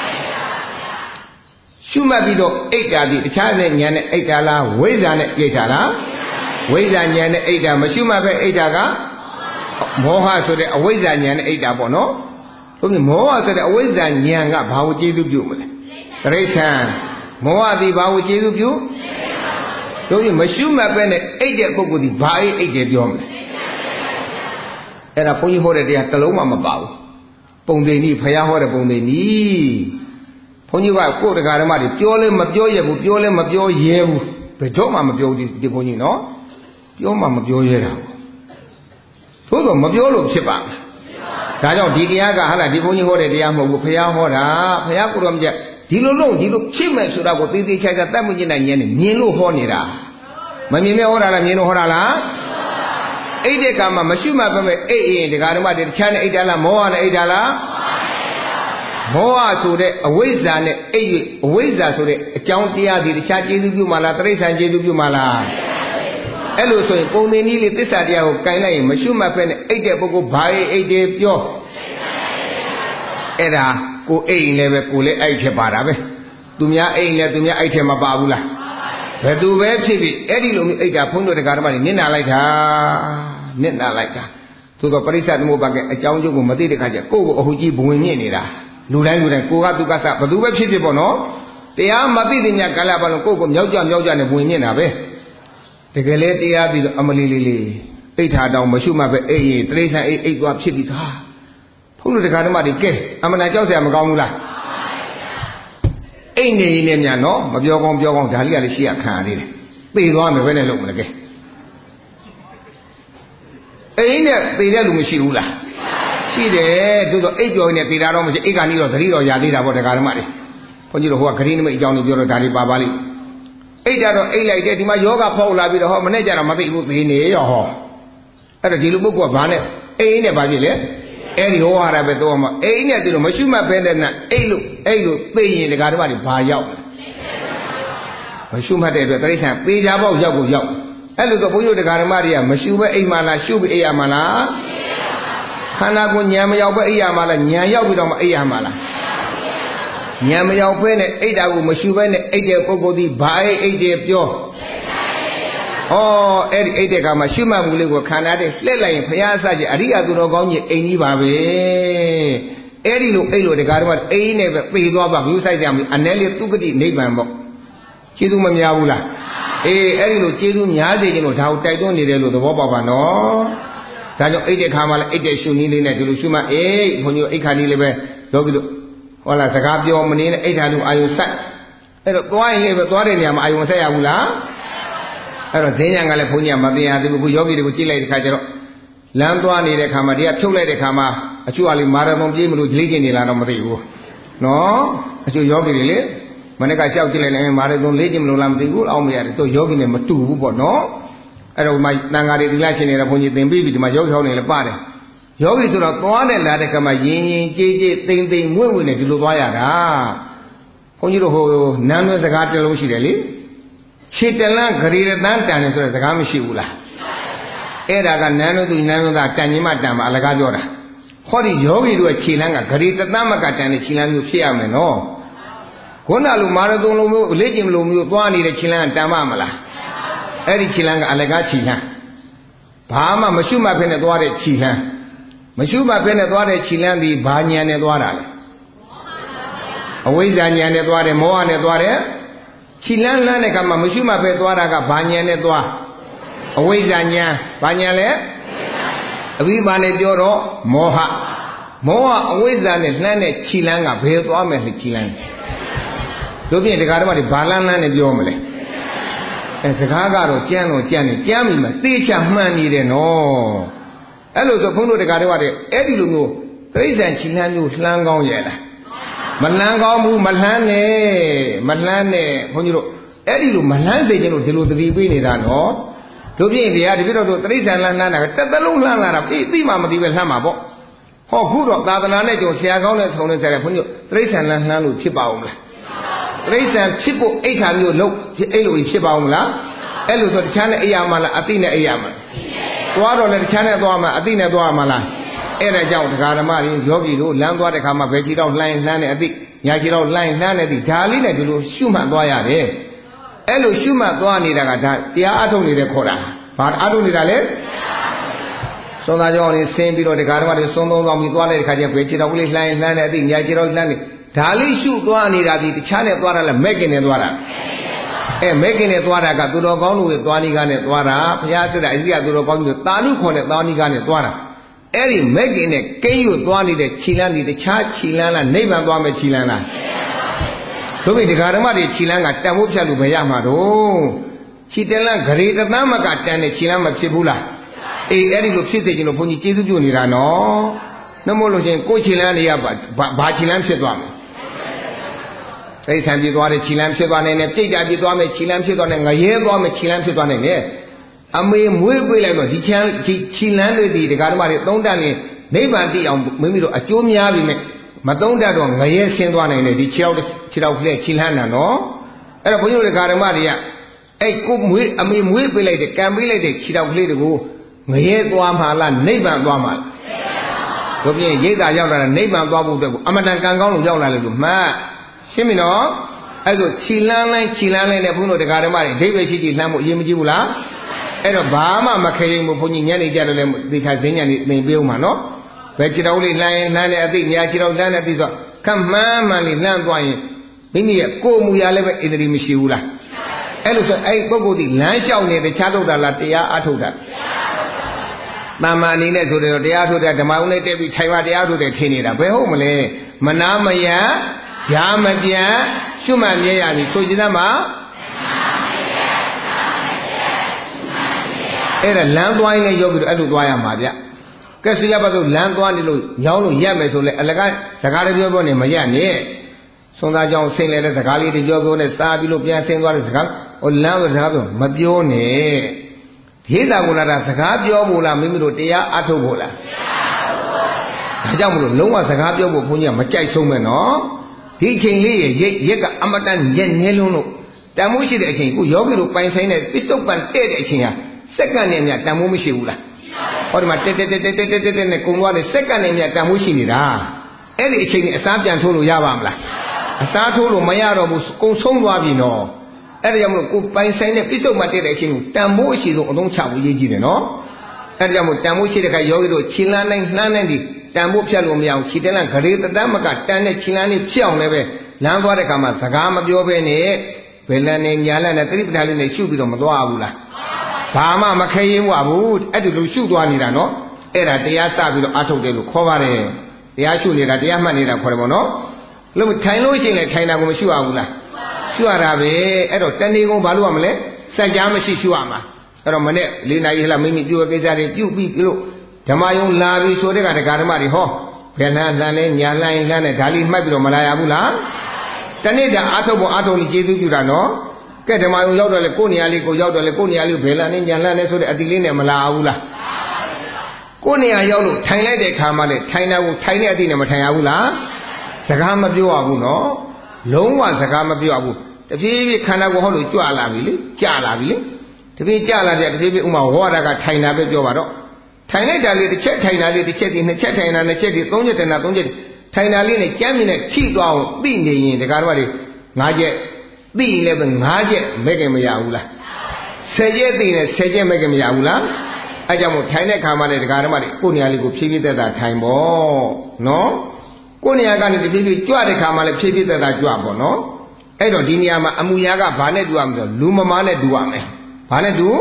ရှုမှတ်ပြီးတော့အိတ်တာဒီတခြားနဲ့ညာနဲ့အိတ်တာလားဝိဇ္ဇာနဲ့အိတ်တာလားဝိဇ္ဇာညာနဲ့အိတ်တာမရှုမှတ်ပဲအိတ်တာကမောဟဆိုတဲ့အဝိဇ္ဇာညာနဲ့အိတ်တာပေါ့နော်ဟုတ်ပြီမောဟဆိုတဲ့အဝိဇ္ဇာဉာဏ်ကဘာကိုကျေးဇူးပြုမလဲတိရစ္ဆာန်မောဟသည်ဘာကိုကျေးဇူးပြုတို့ပြီမရှုမှတ်ပဲနဲ့အိတ်တဲ့ပုဂ္ဂိုလ်ဒီဘာအိတ်တယ်ပြောမလဲအဲ့ဒါဘုန်းကြီးဟောတဲ့တရားတစ်လုံးမှမပါဘူးပုံသိနီးဖယားဟောတဲ့ပုံသိနီးဘုန်းကြီးကကိုယ်တရားဓမ္မတွေပြောလဲမပြောရဘူးပြောလဲမပြောရဲဘူးဘယ်တော့မှမပြောဘူးဒီဘုန်းကြီးနော်ပြောမှမပြောရဲတာသို့တော့မပြောလို့ဖြစ်ပါမယ်ဒါကြောင့်ဒီတရားကဟာလားဒီဘုန်းကြီးဟောတဲ့တရားမဟုတ်ဘူးဖယားဟောတာဖယားကိုယ်တော်မြတ်ဒီလိုလုံးဒီလိုဖြစ်မဲ့ဆိုတာကိုသေးသေးချာချာတတ်မှုကျင့်နိုင်ဉာဏ်နဲ့မြင်လို့ဟောနေတာမမြင်မဲဟောတာလားမြင်လို့ဟောတာလားအိတ်တဲ့ကမှမရှိမှပဲမဲ့အိတ်ရင်ဒကာဓမ္မတွေတခြားနဲ့အိတ်တာလားမောဟနဲ့အိတ်တာလားမောဟဆိုတဲ့အဝိဇ္ဇာနဲ့အိတ်၍အဝိဇ္ဇာဆိုတဲ့အကြောင်းတရားဒီတခြားကျေးဇူးပြုမှလားတိရစ္ဆာန်ကျေးဇူးပြုမှလားအဲ့လိုဆိုရင်ပုံသင်နည်းလေးသစ္စာတရားကိုကိုင်လိုက်ရင်မရှိမှပဲနဲ့အိတ်တဲ့ပုဂ္ဂိုလ်ဘာအိတ်တယ်ပြောအဲ့ဒါကိုအိတ်လည်းပဲကိုလည်းအိုက်ဖြစ်ပါတာပဲသူများအိတ်လည်းသူများအိုက်ထက်မပါဘူးလားဘယ်သူပဲဖြစ်ဖြစ်အဲ့ဒီလိုမျိုးအိတ်တာဘုန်းတော်တရားဓမ္မတွေနစ်နာလိုက်တာသို့တော့ပရိစ္ဆေသမုပ္ပါကအကြောင်းကျိုးကိုမသိတဲ့ခါကျကိုယ့်ကိုအဟုတ်ကြီးဘဝင်မြင့်နေတာလူတိုင်းကိုကသူကစဘသူပဲဖြစ်ဖြစ်ပေါ့နော်တရားမသိတဲ့ညကာလပတ်လုံးကိုယ့်ကိုမြောက်ကြနဲ့ဘဝင်မြင့်တာပဲတကယ်လဲတရားပြီးတော့အမလီလေးအိတ်ထာတောင်မရှုမှပဲအိတ်ရင်တိရစ္ဆာန်အိတ်သွားဖြစ်ပြီးသားဘုန်းတော်တရားဓမ္မတွေကဲအမှန်တရားကြောက်စရာမကောင်းဘူးလားအိတ်နေရင်လည်းများနော်မပြောကောင်းဒါလေးကလည်းရှိရခံရသေးတယ်သေသွားမယ်ပဲနဲ့လုံးမလဲကဲအိမ်နဲ့သေတဲ့လူမရှိဘူးလားရှိတယ်တို့တော့အိတ်ပြောနေသေတာတော့မရှိအိတ်ကနီးတော့သတိတော့ရသေးတာပေါ့တရားဓမ္မတွေဘုန်းကြီးတို့ဟိုကဂရိနမိတ်အကြောင်းတွေပြောတော့ဒါလေးပါလိမ့်အိတ်တာတော့အိတ်လိုက်တယ်ဒီမှာယောဂဖောက်လာပြီးတော့ဟောမနဲ့ကြတော့မသိဘူးသေနေရောဟောအဲ့တော့ဒီလိုပုဂ္ဂိုလ်ကဘာနဲ့အိမ်နဲ့ဘာဖြစ်လဲအဲ့ဒီဟောရတာပဲတော့မှအိမ်နဲ့သူတို့မရှိမှပဲတဲ့နဲ့အိတ်လို့သိရင်တရားဓမ္မတွေဘာရောက်မရှိမှတဲ့အတွက်တိရစ္ဆာန်ပေကြပေါက်ရောက်ကိုရောက်အဲ့လိုတော့ဘုန်းကြီးတို့တရားဓမ္မတွေကမရှိပဲအိမ်မှလားရှုပြီးအိမ်ရမှလားခန္ဓာကိုယ်ဉာဏ်မရောက်ပဲအိမ်ရမှလားဉာဏ်ရောက်ပြီးတော့မှအိမ်ရမှလားဉာဏ်မရောက်ပဲနဲ့အိတ်တာကိုမရှိပဲနဲ့အိတ်တဲ့ပုဂ္ဂိုလ်ဒီဘာအိတ်တယ်ပြောဩအဲ့ဒီအိတ်တဲ့ကမှရှုမှတ်မှုလေးကိုခန္ဓာတဲ့လှည့်လိုက်ရင်ဘုရားအစကြီးအရိယာသူတော်ကောင်းကြီးအိမ်ကြီးပါပဲအဲ့ဒီလိုအိတ်လို့တရားဓမ္မအိမ်နဲ့ပဲပေသွားပါဘူးစိုက်ကြမလို့အ ਨੇ လေးသူကတိနိဗ္ဗာန်ပေါ့ကျေးဇူးမများဘူးလားအေးအဲ့ဒီလိုကျေးဇူးများစေခြင်းလို့ဒါကိုတိုက်တွန်းနေတယ်လို့သဘောပေါက်ပါနော်ဒါကြောင့်အိတ်တဲ့ခါမှလည်းအိတ်တဲ့ရှုနည်းလေးနဲ့ဒီလိုရှုမှအေးဘုန်းကြီးအိတ်ခါလေးလည်းပဲယောဂီတို့ဟောလားစကားပြောမနေနဲ့အိတ်ထာလူအာယုဆက်အဲ့တော့သွားရင်လည်းပဲသွားတဲ့နေရာမှာအာယုဆက်ရဘူးလားအဲ့တော့ဈဉ္ဉံကလည်းဘုန်းကြီးကမသိရသေးဘူးခုယောဂီတွေကိုကြည့်လိုက်တဲ့ခါကျတော့လမ်းသွားနေတဲ့ခါမှာတရားဖြုတ်လိုက်တဲ့ခါမှာအချို့ကလေမာရသွန်ပြေးမလို့ကြလိကျင်နေလာတော့မသိဘူးနော်အချို့ယောဂီတွေလေမနေ့ကရှောက်ကြည့်လိုက်နေမာရသွန်လေးကျင်မလို့လားမသိဘူးအောင်းမရတယ်သူယောဂီနဲ့မတူဘူးပေါ့နော်အဲ့တော့မှတန်ဃာတွေဒီလားရှင်နေတာဘုန်းကြီးသင်ပြီးပြီဒီမှာယောဂီဟောင်းနေလည်းပါတယ်ယောဂီဆိုတော့သွားတဲ့လာတဲ့ကမှရင်ရင်ကြေးကြေးတိမ်တိမ်မွေ့မွေ့နဲ့ဒီလိုသွားရတာဘုန်းကြီးတို့ဟိုနန်းသွင်းစကားတစ်လုံးရှိတယ်လေခြေတလန်းဂရီရတန်းတန်တယ်ဆိုတဲ့စကားမရှိဘူးလားအဲ့ဒါကနန်းသွင်းသူနန်းသွင်းသားတန်ကြီးမှတန်ပါအလကားပြောတာဟောဒီယောဂီတို့ရဲ့ခြေလန်းကဂရီတန်းမကတန်တဲ့ခြေလန်းမျိုးဖြစ်ရမယ်နော်ခုနလိုမာရသွန်လိုမျိုးလေ့ကျင့်လိုမျိုးသွားနေတဲ့ခြေလန်းကတန်ပါမလားအဲ့ဒီခြေလန်းကအလကားခြေလန်းဘာမှမရှုမှတ်ဖ ೇನೆ သွားတဲ့ခြေလန်းမရှုမှတ်ဖ ೇನೆ သွားတဲ့ခြေလန်းဒီဘာဉာဏ်နဲ့သွားတာလဲအဝိဇ္ဇာဉာဏ်နဲ့သွားတယ်မောဟနဲ့သွားတယ်ခြေလန်းလန်းတဲ့ကမှမရှုမှတ်ဖ ೇ သွားတာကဘာဉာဏ်နဲ့သွားအဝိဇ္ဇာဉာဏ်ဘာဉာဏ်လဲအဝိပါနဲ့ပြောတော့မောဟအဝိဇ္ဇာနဲ့လှမ်းတဲ့ခြေလန်းကဘယ်သွားမယ်လဲခြေလန်းတို့ပြင်တရားဓမ္မတွေဘာလန်းနဲ့ပြောမလဲစကားကတော့ကြမ်းတော့ကြမ်းနေကြမ်းပြီမှသေချာမှန်နေတယ်နော်အဲ့လိုဆိုဘုန်းတို့တရားဓမ္မတွေအဲ့ဒီလိုမျိုးတိရစ္ဆာန်ခြေလန်းမျိုးလှမ်းကောင်းရဲ့လားမလှမ်းကောင်းဘူးမလှမ်းနဲ့ဘုန်းကြီးတို့အဲ့ဒီလိုမလှမ်းစေခြင်းလို့ဒီလိုသတိပေးနေတာနော်တို့ပြင်တရားဒီပြတော့တို့တိရစ္ဆာန်လှမ်းတာကတစ်သလုံးလှမ်းလာတာသိမှမသိပဲလှမ်းမှာပေါ့ဟောခုတော့သာသနာနဲ့ကြုံဆရာကောင်းတဲ့ဆုံးတဲ့ဆရာဘုန်းကြီးတို့တိရစ္ဆာန်လှမ်းလို့ဖြစ်ပါဦးမလားတိရစ္ဆာန်ဖြစ်ဖို့အိဋ္ဌာမျိုးလုံးအဲ့လိုဖြစ်ပါဦးမလားအဲ့လိုဆိုတခြားနဲ့အိယာမလားအတိနဲ့အိယာမလားသွားတော့လည်းတခြားနဲ့သွားမှာအတိနဲ့သွားမှာလားအဲ့ဒါကြောင့်တရားဓမ္မတွေယောဂီတို့လမ်းသွားတဲ့ခါမှာဘယ်ခြေတော့လှမ်းတဲ့အတိညာခြေတော့လှမ်းတဲ့အတိဒါလေးနဲ့ဒီလိုရှုမှတ်သွားရတယ်အဲ့လိုရှုမှတ်သွားနေတာကဒါတရားအထုတ်နေတဲ့ခေါ်တာဘာအထုတ်နေတာလဲသုံးသားကြောင့်နေဆင်းပြီးတော့တရားဓမ္မတွေသုံးဆောင်ပြီးသွားတဲ့ခါကျဘယ်ခြေတော့လေးလှမ်းတဲ့အတိညာခြေတော့လှမ်းနေဒါလေးရှုသွားနေတာဒီတခြားနဲ့သွားတာလဲမဲ့ခင်နဲ့သွားတာမဲ့ခင်နဲ့သွားတာကသူတော်ကောင်းတို့ရဲ့သွားနိကားနဲ့သွားတာဘုရားစစ်တဲ့အရိယာသူတော်ကောင်းတို့တာနုခွန်နဲ့သွားနိကားနဲ့သွားတာအဲ့ဒီမဲ့ခင်နဲ့ကိန်းရွတ်သွားနေတဲ့ခြေလန်းဒီတခြားခြေလန်းလားနိဗ္ဗာန်သွားမယ်ခြေလန်းလားတို့ပြီတရားဓမ္မတွေခြေလန်းကတန်ဖို့ဖြတ်လို့ပဲရမှာတော့ခြေတလန်းဂရေတသမ်းမကတန်တဲ့ခြေလန်းမဖြစ်ဘူးလားအေးအဲ့ဒီလိုဖြစ်စေခြင်းလို့ဘုန်းကြီးကျေးဇူးပြုနေတာနော်နှမို့လို့ရှိရင်ကိုယ်ခြေလန်းတွေကဘာခြေလန်းဖြစ်သွားမလဲစိတ်ဆံပြေသွားတဲ့ခြေလန်းဖြစ်သွားနိုင်တယ်ပြိတ္တာပြေသွားမယ်ခြေလန်းဖြစ်သွားနိုင်ငရဲသွားမယ်ခြေလန်းဖြစ်သွားနိုင်တယ်အမေမွေးပေးလိုက်တော့ဒီခြေလန်းတွေဒီတရားဓမ္မတွေသုံးတတ်ရင်နိဗ္ဗာန်တည်အောင်မိမိတို့အကျိုးများပြီမဲ့မသုံးတတ်တော့ငရဲဆင်းသွားနိုင်တယ်ဒီခြေထောက်ကလေးခြေလန်းတာနော်အဲ့တော့ဘုန်းကြီးတို့တရားဓမ္မတွေကအဲ့ကိုအမေမွေးပေးလိုက်တဲ့ကံပေးလိုက်တဲ့ခြေထောက်ကလေးတွေကိုငရဲသွားမှာလားနိဗ္ဗာန်သွားမှာလားတို့ပြင်ရိတ်တာရောက်လာတာနိဗ္ဗာန်သွားဖို့အတွက်ကိုအမတန်ကံကောင်းလို့ရောက်လာလို့မှတ်ရှင်းပြီနော်အဲ့ဆိုခြေလန်းလိုက်နဲ့ဘုန်းတော်တရားဓမ္မတွေအဓိပ္ပာယ်ရှိလှမ်းဖို့အရေးမကြီးဘူးလားအဲ့တော့ဘာမှမခဲရင်ဘုန်းကြီးညနေကြတယ်လည်းဒီခါဈဉ္ညာနေသင်ပေးဦးမှာနော်ဘယ်ခြေတော်လေးလှမ်းတဲ့အသိညာခြေတော်လှမ်းတဲ့အသိဆိုခက်မှန်းမှန်လေးလှမ်းသွားရင်မိမိရဲ့ကိုယ်မူရလည်းပဲဣန္ဒြေမရှိဘူးလားအဲ့လိုဆိုအဲ့ပုဂ္ဂိုလ်ဒီလမ်းလျှောက်နေတခြားထုတ်တာလားတရားအထုတ်တာတာမန်အနေနဲ့ဆိုတော့တရားထုတ်တဲ့ဓမ္မဦးလေးတက်ပြီးထိုင်ပါတရားထုတ်တဲ့ထင်နေတာဘယ်ဟုတ်မလဲမနာမယဂျာမပြတ်ရှုမှတ်မြဲရပြီဆိုကြတဲ့မှာအဲ့ဒါလမ်းသွားရင်လည်းယောဂီတို့အဲ့လိုသွားရမှာဗျကဲဆိုရပါစို့လမ်းသွားနေလို့ညောင်းလို့ရက်မယ်ဆိုလဲအလကားစကားတွေပြောနေမရက်နဲ့သုံးသားကြောင့်ဆင်းလဲတဲ့စကားလေးတွေပြောနဲ့စားပြီးလို့ပြန်ဆင်းသွားတဲ့စကားဟိုလမ်းဆိုစကားပြောမပြောနဲ့ဒေသကုလာတာစကားပြောဖို့လားမိမိတို့တရားအထုတ်ဖို့လားဒါကြောင့်မလို့လုံးဝစကားပြောဖို့ဘုန်းကြီးကမကြိုက်ဆုံးပဲနော်ဒီအချိန်လေးရက်ကအမတန်ရက်နေလုံးလို့တန်မိုးရှိတဲ့အချိန်ကိုယောဂီတို့ပိုင်ဆိုင်တဲ့ပစ္စုပန်တဲ့တဲ့အချိန်ဟာစက္ကန့်နဲ့မြတ်တန်မိုးမရှိဘူးလားဟောဒီမှာတက်နဲ့ကုံသွားတဲ့စက္ကန့်နဲ့မြတ်တန်မိုးရှိနေတာအဲ့ဒီအချိန်နဲ့အစားပြန်ထိုးလို့ရပါမလားအစားထိုးလို့မရတော့ဘူးကုံဆုံးသွားပြီနော်အဲ့ဒါကြောင့်မလို့ကိုပိုင်ဆိုင်တဲ့ပစ္စုပန်တဲ့တဲ့အချိန်ကိုတန်မိုးအရှိဆုံးအသုံးချဖို့ရေးကြည့်တယ်နော်အဲ့ဒါကြောင့်မို့တန်မိုးရှိတဲ့ခါယောဂီတို့ခြေလန်းတိုင်းနှမ်းတိုင်းဒီတန်ဖို့ဖြတ်လို့မရအောင်ခြေတန်းဂရေတတမကတန်တဲ့ခြေလန်းလေးဖြစ်အောင်လည်းပဲလမ်းသွားတဲ့ခါမှာစကားမပြောဘဲနဲ့ဘယ်လန်းနဲ့ညာလန်းနဲ့သတိပဋ္ဌာန်လေးနဲ့ရှုပြီးတော့မသွားဘူးလားဘာမှမခဲရင်ဝဘူးအဲ့ဒီလိုရှုသွားနေတာနော်အဲ့ဒါတရားစပြီးတော့အထုတ်တယ်လို့ခေါ်ပါတယ်တရားရှုနေတာတရားမှတ်နေတာခေါ်တယ်ပေါ့နော်လို့ထိုင်လို့ရှိရင်လည်းထိုင်တာကိုမရှုရဘူးလားရှုရတာပဲအဲ့တော့တဏှေကုံဘာလို့ရမလဲစัจ जा မရှိရှုရမှာအဲ့တော့မနေ့၄နာရီဟလာမိမိပြုတ်ကိစ္စတွေပြုတ်ပြီးလို့ဓမ္မယုံလာပြီဆိုတဲ့ကဓမ္မတွေဟောဘယ်လှမ်းလဲညာလှမ်းနဲ့ဒါလေးမှတ်ပြီးတော့မလာရဘူးလားတနေ့တာအာထုတ်ဖို့အာထုတ်လို့ကျေးဇူးပြုတာနော်ကဲဓမ္မယုံရောက်တော့လေကိုယ်နေရာလေးကိုရောက်တော့လေကိုယ်နေရာလေးဘယ်လန်းနေညာလန်းနေဆိုတဲ့အတိလေးနဲ့မလာဘူးလားကိုယ်နေရာရောက်လို့ထိုင်လိုက်တဲ့ခါမှလည်းထိုင်တာကိုထိုင်တဲ့အတိနဲ့မထိုင်ရဘူးလားစကားမပြောရဘူးနော်လုံးဝစကားမပြောရဘူးတဖြည်းဖြည်းခန္ဓာကိုယ်ဟောလို့ကြွလာပြီလေကြာလာပြီလေတဖြည်းကြလာတဲ့တဖြည်းဖြည်းဥမာဝါဒကထိုင်တာပဲပြောပါတော့ထိုင်လိုက်တာလေးတစ်ချက်ထိုင်တာလေးတစ်ချက်ဒီနှစ်ချက်ထိုင်တာနှစ်ချက်ဒီသုံးချက်ထိုင်တာသုံးချက်ထိုင်တာလေးနဲ့ကြမ်းမြင်နဲ့ထိသွားအောင်သိနေရင်ဒကာတော်တွေ၅ချက်သိရင်လည်းပဲ၅ချက်မဲ့ခင်မရဘူးလား10ချက်သိရင်10ချက်မဲ့ခင်မရဘူးလားအဲကြောင့်မို့ထိုင်တဲ့ခါမှလည်းဒကာတော်တွေကိုယ်နေရာလေးကိုဖြည်းဖြည်းသက်သာထိုင်ပေါ့နော်ကိုယ်နေရာကနေတဖြည်းဖြည်းကြွတဲ့ခါမှလည်းဖြည်းဖြည်းသက်သာကြွပေါ့နော်အဲ့တော့ဒီနေရာမှာအမူအရာကဘာနဲ့တူရမလဲလူမမာနဲ့တူရမယ်ဘာနဲ့တူ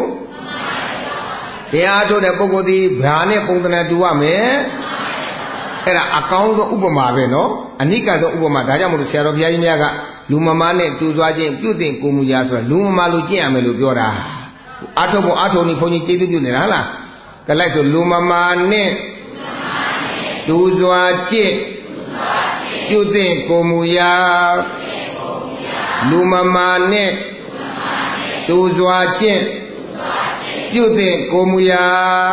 တရားထုတ်တဲ့ပုဂ္ဂိုလ်ဒီဘာနဲ့ပုံသဏ္ဍာန်တူရမယ်အဲ့ဒါအကောင်းဆုံးဥပမာပဲနော်အနိကဆုံးဥပမာဒါကြောင့်မို့လို့ဆရာတော်ဘုရားကြီးများကလူမမာနဲ့တူသွားခြင်းပြုတင်ကိုမူရာဆိုတာလူမမာလို့ကျင့်ရမယ်လို့ပြောတာအာထုတ်ဖို့အာထုတ်နေဘုန်းကြီးကျေးဇူးပြုနေတာဟုတ်လားကလိုက်ဆိုလူမမာနဲ့တူစွာကျင့်ပြုတင်ကိုမူရာလူမမာနဲ့တူစွာကျင့်ပြုတင်ကိုမူရာ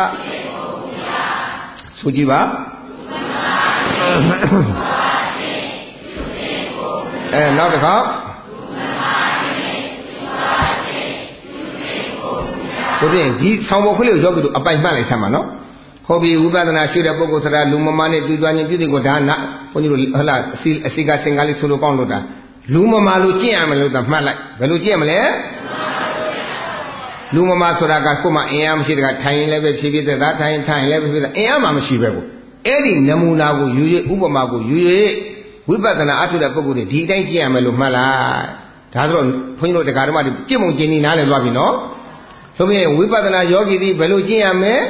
ဆိုကြည့်ပါနောက်တစ်ခါတို့ပြင်ဒီဆောင်းပေါ်ခလေးကိုရောက်ပြီးတော့အပိုင်မှတ်လိုက်ဆမ်းပါနော်ဟုတ်ပြီဝိပဿနာရှုတဲ့ပုဂ္ဂိုလ်ဆိုတာလူမမာနဲ့တူသွားခြင်းပြုတင်ကိုဒါနဘုန်းကြီးတို့ဟလာအစီကစင်ကားလေးဆိုလိုကောင်းလို့တာလူမမာလို့ကျင့်ရမယ်လို့သာမှတ်လိုက်ဘယ်လိုကျင့်ရမလဲလူမမာဆိုတာကကိုယ်မှအင်အားမရှိတဲ့ကထိုင်ရင်လည်းပဲဖြည်းဖြည်းသက်သာထိုင်ရင်လည်းပဲဖြည်းဖြည်းအင်အားမှမရှိပဲကိုအဲ့ဒီနမူနာကိုယူ၍ဥပမာကိုယူ၍ဝိပဿနာအထုတဲ့ပုဂ္ဂိုလ်တွေဒီတိုင်းကြည့်ရမယ်လို့မှတ်လိုက်ဒါဆိုတော့ဘုန်းကြီးတို့တရားဓမ္မတွေကြည့်မုံကျင်နေနားလည်သွားပြီနော်ဆိုပြီးဝိပဿနာယောဂီဒီဘယ်လိုကျင့်ရမလဲ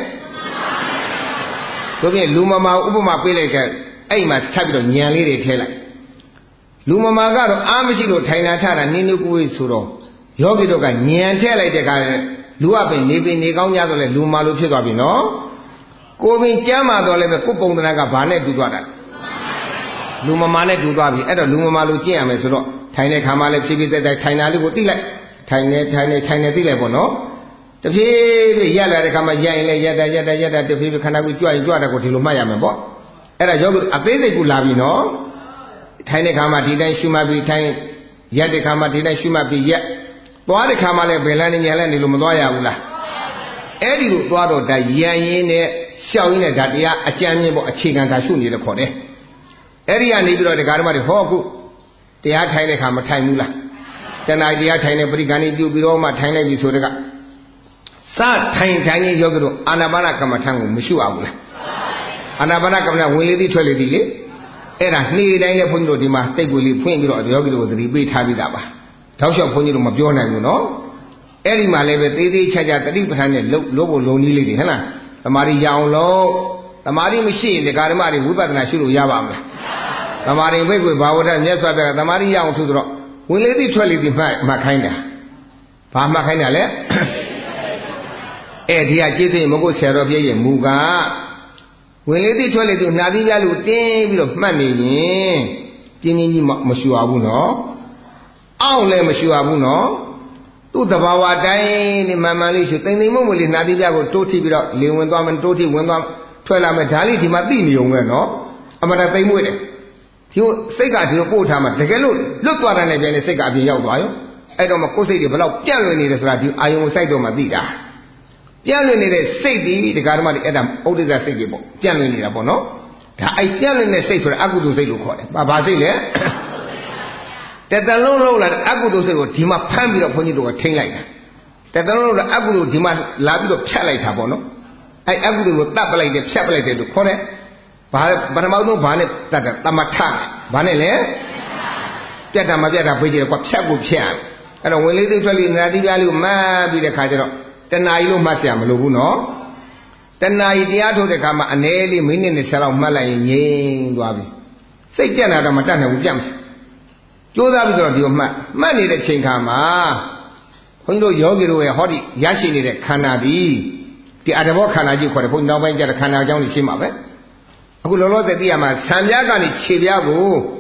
ဆိုပြီးလူမမာဥပမာပေးလိုက်တဲ့အဲ့မှာထပ်ပြီးတော့ဉာဏ်လေးတွေထည့်လိုက်လူမမာကတော့အားမရှိလို့ထိုင်တာထတာနင်းနေကိုယ်ဆိုတော့ယောဂီတို့ကဉာဏ်ထည့်လိုက်တဲ့အခါလူကပင်နေကောင်းကြတော့လေလူမာလို့ဖြစ်သွားပြီနော်ကိုယ်ပင်ကြမ်းမာတော့လည်းပဲကိုယ်ပုံသဏ္ဍာန်ကဘာနဲ့တူသွားတာလူမမာနဲ့တူသွားပြီအဲ့တော့လူမမာလို့ကျင့်ရမယ်ဆိုတော့ထိုင်တဲ့ခါမှလည်းဖြည်းဖြည်းတက်ထိုင်တာလေးကိုသိလိုက်ထိုင်နေသိလိုက်ပေါ့နော်တဖြည်းဖြည်းရက်လာတဲ့ခါမှရက်ရင်လည်းရက်တာတဖြည်းဖြည်းခန္ဓာကိုယ်ကြွရင်ကြွတာကိုဒီလိုမှတ်ရမယ်ပေါ့အဲ့ဒါယောဂီအသေးစိတ်ကိုလာပြီနော်ထိုင်တဲ့ခါမှဒီတိုင်းရှုမှတ်ပြီးထိုင်ရက်တဲ့ခါမှဒီတိုင်းရှုမှတ်ပြီးရက်သွားတဲ့ခါမှလည်းဘယ်လန်းနေညာလန်းနေလို့မသွားရဘူးလားအဲ့ဒီလိုသွားတော့ဒါရန်ရင်းနဲ့ရှောက်ရင်းနဲ့ဒါတရားအကျဉ်းမြင့်ပေါ့အခြေခံဒါရှုနေတယ်ခေါ်တယ်အဲ့ဒီကနေပြီးတော့ဒကာဓမ္မတွေဟောအခုတရားထိုင်တဲ့ခါမထိုင်ဘူးလားတဏှာတရားထိုင်တဲ့ပရိက္ခဏီပြုပြီးတော့မှထိုင်လိုက်ပြီဆိုတဲ့ကစထိုင်ရင်ယောဂီတို့အာနာပါနကမ္မထံကိုမရှုရဘူးလားအာနာပါနကမ္မထဝင်လေသည်ထွက်လေသည်လေအဲ့ဒါနေ့တိုင်းလည်းဘုန်းကြီးတို့ဒီမှာတိတ်ကိုလေးဖွင့်ပြီးတော့ယောဂီတို့ကိုသတိပေးထားပြီးတာပါတောက်လျှောက်ဘုန်းကြီးတို့မပြောနိုင်ဘူးနော်အဲ့ဒီမှာလည်းပဲသေးသေးချာချာတတိပဋ္ဌာန်နဲ့လို့ဖို့လုံနည်းလေးတွေဟဲ့လားသမာဓိရအောင်လို့သမာဓိမရှိရင်ဒကာဓမ္မတွေဝိပဿနာရှုလို့ရပါမလားသမာဓိဘိက္ခွေဘာဝတ္တမြတ်စွာဘုရားသမာဓိရအောင်ဆိုတော့ဝင်လေသည်ထွက်လေသည်မှတ်ခိုင်းတာဘာမှတ်ခိုင်းတာလဲအဲ့ဒီကကျေးဇူးမကုတ်ဆရာတော်ပြည့်ရဲ့မူကဝင်လေသည်ထွက်လေသည်နှာသီးပြလို့တင်းပြီးတော့မှတ်နေရင်ပြင်းပြင်းကြီးမရှူရဘူးနော်အောင့်လည်းမရှူရဘူးနော်သူ့တဘာဝတိုင်းနဲ့မှန်မှန်လေးရှူတိမ်တိမ်မုံမလေးနှာသီးပြကိုတိုးထိပြီးတော့လေဝင်သွားမယ်တိုးထိဝင်သွားထွက်လာမယ်ဒါလေးဒီမှာသိနေုံပဲနော်အမှန်တသိမ့်မွေ့တယ်ဒီစိတ်ကဒီလိုပို့ထားမှတကယ်လို့လွတ်သွားတဲ့နဲ့ပြန်နေစိတ်ကအပြင်ရောက်သွားရောအဲ့တော့မှကိုယ်စိတ်တွေဘလောက်ပြန့်လွင်နေတယ်ဆိုတာဒီအာယုံကိုစိုက်တော့မှသိတာပြန့်လွင်နေတဲ့စိတ်ဒီဒကာဓမ္မတွေအဲ့ဒါဥဒိစ္စစိတ်တွေပေါ့ပြန့်လွင်နေတာပေါ့နော်ဒါအဲ့ပြန့်လွင်တဲ့စိတ်ဆိုတာအကုသိုလ်စိတ်လို့ခေါ်တယ်ဘာစိတ်လဲတလုံးလုံးလာအကုသိုလ်စိတ်ကိုဒီမှာဖမ်းပြီးတော့ဘုန်းကြီးတို့ကထိမ့်လိုက်တာတလုံးလုံးလာအကုသိုလ်ဒီမှာလာပြီးတော့ဖြတ်လိုက်တာပေါ့နော်အဲ့အကုသိုလ်ကိုတတ်ပလိုက်တယ်ဖြတ်ပလိုက်တယ်လို့ခေါ်တယ်ဘာပထမဆုံးဘာနဲ့တတ်တာတမထဘာနဲ့လဲပြတ်တာမပြတ်တာပြေးကြတယ်ကွာဖြတ်ကိုဖြတ်အဲ့တော့ဝင်လေးသိထွက်လေးနာတိပြားလေးကိုမှတ်ပြီးတဲ့ခါကျတော့တဏှာကြီးလို့မှတ်เสียမလို့ဘူးနော်တဏှာကြီးတရားထုတ်တဲ့ခါမှာအနည်းလေးမိနစ်နဲ့10လောက်မှတ်လိုက်ရင်ငြိမ်သွားပြီစိတ်ပြတ်လာတော့မတတ်နိုင်ဘူးပြတ်မယ်ကြိုးစားပြီးတော့ဒီကိုမှတ်နေတဲ့ချိန်ခါမှာဘုန်းကြီးတို့ယောဂီတို့ရဲ့ဟောဒီရရှိနေတဲ့ခန္ဓာဒီအတ္တဘောခန္ဓာကြီးခေါ်တယ်ဘုန်းကြီးနောက်ပိုင်းကျတဲ့ခန္ဓာအကြောင်းကြီးရှင်းပါပဲအခုလောလောဆယ်သိရမှာဆံပြားကနေခြေပြားကို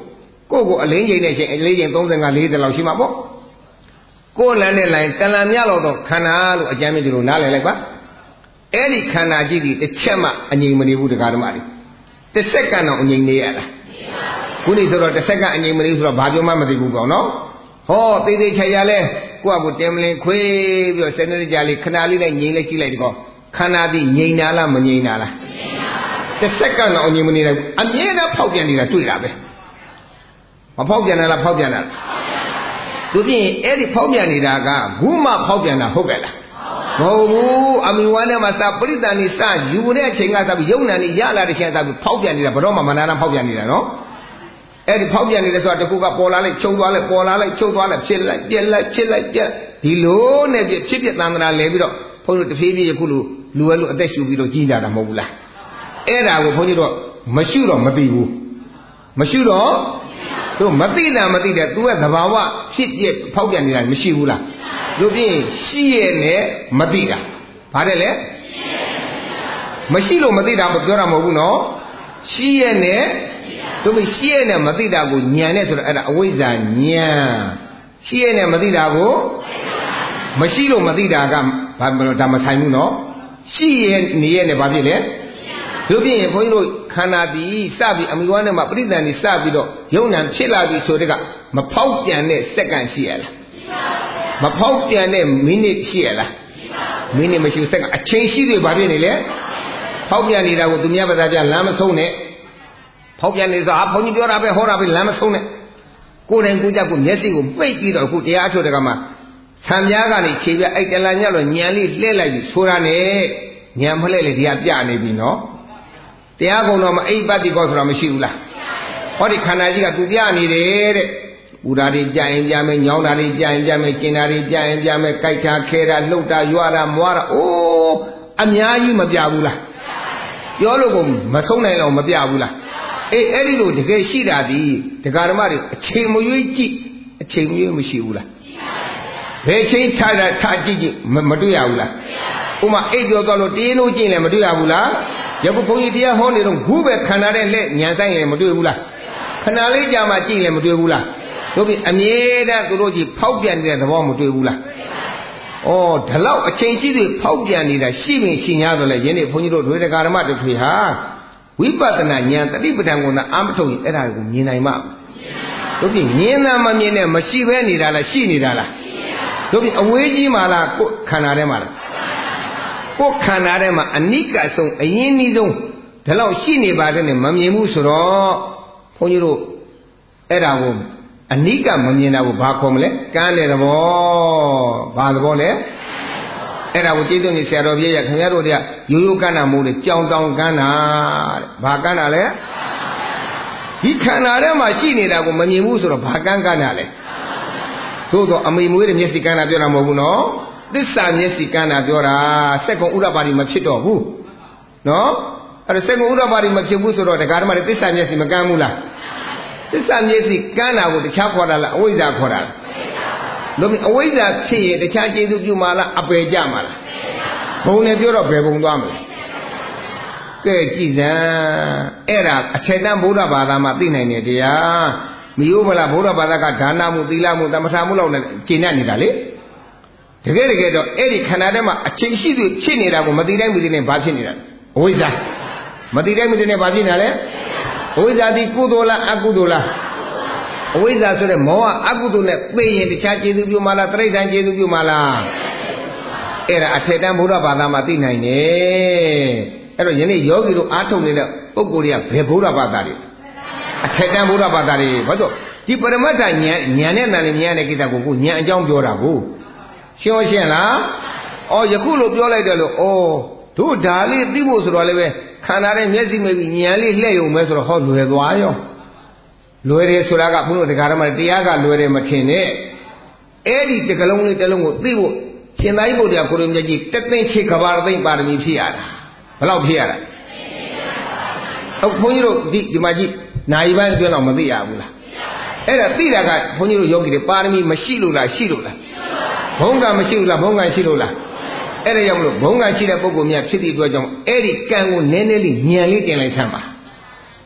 ကိုအလင်းချိန်နဲ့ချိန်အလေးချိန်35 40လောက်ရှိမှာပေါ့ကိုလမ်းနဲ့လိုင်းတန်လန်မြလောက်တော့ခန္ဓာလို့အကြမ်းမြစ်ဒီလိုနားလည်လိုက်ပါအဲ့ဒီခန္ဓာကြီးဒီတစ်ချက်မှအငြိမ်မနေဘူးတရားဓမ္မတွေတစ်စက္ကန့်တော့အငြိမ်နေရလားခုနေဆိုတော့တစ်စက္ကန့်အငြိမ်မနေဘူးဆိုတော့ဘာပြောမှမသိဘူးပေါ့နော်ဟောသေးသေးချာချာလဲကိုယ့်အကူတင်မလင်ခွေးပြီးတော့စနေကြလေးခဏလေးနဲ့ငြိမ်လိုက်ကြည့်လိုက်ဒီကောခန္ဓာသည်ငြိမ်တာလားမငြိမ်တာလားတစ်စက္ကန့်တော့အငြိမ်မနေဘူးအမြဲတမ်းဖောက်ပြန်နေတာတွေ့တာပဲမဖောက်ပြန်လားဖောက်ပြန်တာသူဖြင့်အဲ့ဒီဖောက်ပြန်နေတာကခုမှဖောက်ပြန်တာဟုတ်ကဲ့လားမဟုတ်ဘူးအမိဝမ်းထဲမှာစပရိသန်နေစယူတဲ့အချိန်ကစပြီးယုံနာနေရလာတဲ့ချိန်ကစပြီးဖောက်ပြန်နေတာဘယ်တော့မှမနာဖောက်ပြန်နေတာနော်အဲ့ဒီဖောက်ပြန်နေတယ်ဆိုတာတခုကပေါ်လာလိုက်ချုပ်သွားလိုက်ပေါ်လာလိုက်ချုပ်သွားလိုက်ဖြစ်လိုက်ပြက်လိုက်ဖြစ်လိုက်ပြက်ဒီလိုနဲ့ဖြစ်သန္တရာလဲပြီးတော့ဘုန်းကြီးတို့တဖြည်းဖြည်းခုလိုလူဝဲလူအသက်ရှူပြီးတော့ကြီးကြတာမဟုတ်ဘူးလားအဲ့ဒါကိုဘုန်းကြီးတို့မရှုတော့မသိဘူးမရှုတော့တို့မသိတာမသိတဲ့သူကသဘာဝဖြစ်ပြဖောက်ပြန်နေတာမရှိဘူးလားတို့ဖြင့်ရှိရဲ့နဲ့မသိတာဘာတဲ့လဲမရှိလို့မသိတာမပြောတာမဟုတ်ဘူးနော်ရှိရဲ့နဲ့တို့မရှိရဲ့နဲ့မသိတာကိုညံနဲ့ဆိုတော့အဲ့ဒါအဝိဇ္ဇာညံရှိရဲ့နဲ့မသိတာကိုမရှိလို့မသိတာကဘာဒါမဆိုင်ဘူးနော်ရှိရဲ့နေရဲ့နဲ့ဘာဖြစ်လဲတို့ဖြင့်ဘုန်းကြီးတို့ခန္ဓာဒီစပြီးအမိဝါနဲ့မှာပရိသန်ဒီစပြီးတော့ယုံနံဖြစ်လာပြီဆိုတဲ့ကမဖောက်ပြန်တဲ့စက္ကန့်ရှိရလားမဖောက်ပြန်တဲ့မိနစ်ရှိရလားမိနစ်မရှိစက္ကန့်အချိန်ရှိတွေဘာဖြစ်နေလဲဖောက်ပြန်နေတာကိုသူများဘာသာပြလမ်းမဆုံးနဲ့ဖောက်ပြန်နေဆိုဘုန်းကြီးပြောတာပဲဟောတာပဲလမ်းမဆုံးနဲ့ကိုယ်တိုင်ကိုယ်ကြကိုမျက်စိကိုပိတ်ပြီးတော့အခုတရားအထုတ်တဲ့ကမှာဆံပြားကနေခြေပြအဲ့တလန်ညတော့ညံလေးလှည့်လိုက်ပြီးဆိုတာနဲ့ညံမလှည့်လေဒီကပြနေပြီနော်တရားကုံတော်မှာအိပ်ပတ်တိကောဆိုတာမရှိဘူးလားဟောဒီခန္ဓာကြီးကသူပြနေတယ်တဲ့ပူဓာတွေပြရင်ပြမယ်ညောင်းတာတွေပြရင်ပြမယ်ကျင်တာတွေပြရင်ပြမယ်ကြိုက်တာခဲတာလှုပ်တာရွာတာမွားတာအိုးအများကြီးမပြဘူးလားပြောလို့ကိုမဆုံးနိုင်တော့မပြဘူးလားအေးအဲ့ဒီလိုတကယ်ရှိတာဒီဒကာဓမ္မတွေအချိန်မရွေးကြည့်အချိန်မရွေးမရှိဘူးလားဘယ်ချိန်ထားတာထားကြည့်ကြည့်မတွေ့ရဘူးလားဥမာအိပ်ပြောသွားလို့တင်းလို့ကြည့်လည်းမတွေ့ရဘူးလားယခုဘုန်းကြီးတရားဟောနေတော့ခုပဲခန္ဓာတဲ့လက်ညံဆိုင်ရင်မတွေ့ဘူးလားခဏလေးကြာမှကြည့်လည်းမတွေ့ဘူးလားတို့ပြီအမြဲတမ်းသူတို့ကြီးဖောက်ပြန်နေတဲ့သဘောမတွေ့ဘူးလားဩဒီလောက်အချိန်ရှိတွေဖောက်ပြန်နေတာရှိပင်ရှိ냐ဆိုလဲယနေ့ဘုန်းကြီးတို့ဒွေဒကာဓမ္မတို့ထွေဟာဝိပဿနာဉာဏ်တတိပဋ္ဌာန်ကိုသာအာမထုတ်ရင်အဲ့ဒါကိုမြင်နိုင်မှာတို့ပြီမြင်တာမမြင်နဲ့မရှိဘဲနေတာလားရှိနေတာလားတို့ပြီအဝေးကြီးမှာလားကိုယ်ခန္ဓာထဲမှာလားကိုယ်ခန္ဓာထဲမှာအနိကဆုံးအရင်နီးဆုံးဒီလောက်ရှိနေပါတယ်နဲ့မမြင်ဘူးဆိုတော့ဘုန်းကြီးတို့အဲ့ဒါကိုအနိကမမြင်တာကိုဘာခေါ်မလဲကန်းတဲ့သဘောဘာသဘောလဲအဲ့ဒါကိုကျေးဇူးနေဆရာတော်ပြည့်ရခင်ဗျားတို့တွေကရိုးရိုးကန်းတာမဟုတ်လေကြောင်တောင်ကန်းတာတဲ့ဘာကန်းတာလဲဒီခန္ဓာထဲမှာရှိနေတာကိုမမြင်ဘူးဆိုတော့ဘာကန်းကန်းတာလဲသို့တော့အမိမွေးတဲ့မျက်စိကန်းတာပြောတာမဟုတ်ဘူးနော်သစ္စာမျက်စိကန်းတာပြောတာစက္ကုံဥဒ္ဒပါတိမဖြစ်တော့ဘူးနော်အဲ့ဒါစက္ကုံဥဒ္ဒပါတိမဖြစ်ဘူးဆိုတော့ဒကာဓမ္မတွေသစ္စာမျက်စိမကန်းဘူးလားသစ္စာမျက်စိကန်းတာကိုတခြားခေါ်တာလားအဝိဇ္ဇာခေါ်တာလားလို့အဝိဇ္ဇာဖြစ်ရင်တခြားကျေစုပြုမှာလားအပယ်ကြမှာလားဘုံနဲ့ပြောတော့ဘယ်ဘုံသွားမလဲကဲကြည်စမ်းအဲ့ဒါအထက်တန်းဗုဒ္ဓဘာသာမှာသိနိုင်တယ်တရားမယိုးမလားဗုဒ္ဓဘာသာကဒါနမှုသီလမှုသမထမှုလောက်နဲ့ကျင့်နေတာလေတကယ်တော့အဲ့ဒီခန္ဓာထဲမှာအချိန်ရှိသူဖြစ်နေတာကိုမသိတိုင်းမသိနေဘာဖြစ်နေတာအဝိဇ္ဇာမသိတိုင်းမသိနေဘာဖြစ်နေတာလဲအဝိဇ္ဇာဒီကုသိုလ်လားအကုသိုလ်လားအဝိဇ္ဇာဆိုတဲ့မောဟအကုသိုလ်နဲ့သိရင်တခြားကျေစုပြုမှာလားတိရစ္ဆာန်ကျေစုပြုမှာလားအဲ့ဒါအထက်တန်းဗုဒ္ဓဘာသာမှာသိနိုင်တယ်အဲ့တော့ယနေ့ယောဂီတို့အားထုတ်နေတဲ့ပုဂ္ဂိုလ်တွေကဘယ်ဗုဒ္ဓဘာသာတွေအထက်တန်းဗုဒ္ဓဘာသာတွေဘာလို့ဒီပရမတ္ထဉာဏ်နဲ့နာနဲ့မြင်ရတဲ့ကိစ္စကိုကိုဉာဏ်အကြောင်းပြောတာကိုရှင်းရှင်းလားအော်ယခုလိုပြောလိုက်တယ်လို့အော်တို့ဒါလေးသိဖို့ဆိုတော့လည်းပဲခန္ဓာနဲ့မျက်စိမိပြီးဉာဏ်လေးလှည့်ရုံပဲဆိုတော့ဟောလွယ်သွားရောလွယ်တယ်ဆိုတာကဘုန်းတော်တရားဓမ္မတရားကလွယ်တယ်မထင်နဲ့အဲ့ဒီတကလုံးလေးတစ်လုံးကိုသိဖို့ရှင်သာရိပုတ္တရာကိုရမြတ်ကြီးတသိန်းချေကဘာသိန်းပါရမီဖြည့်ရတာဘယ်လောက်ဖြည့်ရတာဟုတ်ဘုန်းကြီးတို့ဒီမှာကြည့်နိုင်ပိုင်းအတွင်းတော့မသိရဘူးလားအဲ့ဒါသိတာကဘုန်းကြီးတို့ယောဂီတွေပါရမီမရှိလို့လားရှိလို့လားဘုံကမရှိဘူးလားဘုံကရှိလို့လားအဲ့ဒါကြောင့်မလို့ဘုံကရှိတဲ့ပုဂ္ဂိုလ်များဖြစ်သည့်အတွက်ကြောင့်အဲ့ဒီကံကိုနည်းနည်းလေးညံလေးတင်လိုက်ဆမ်းပါ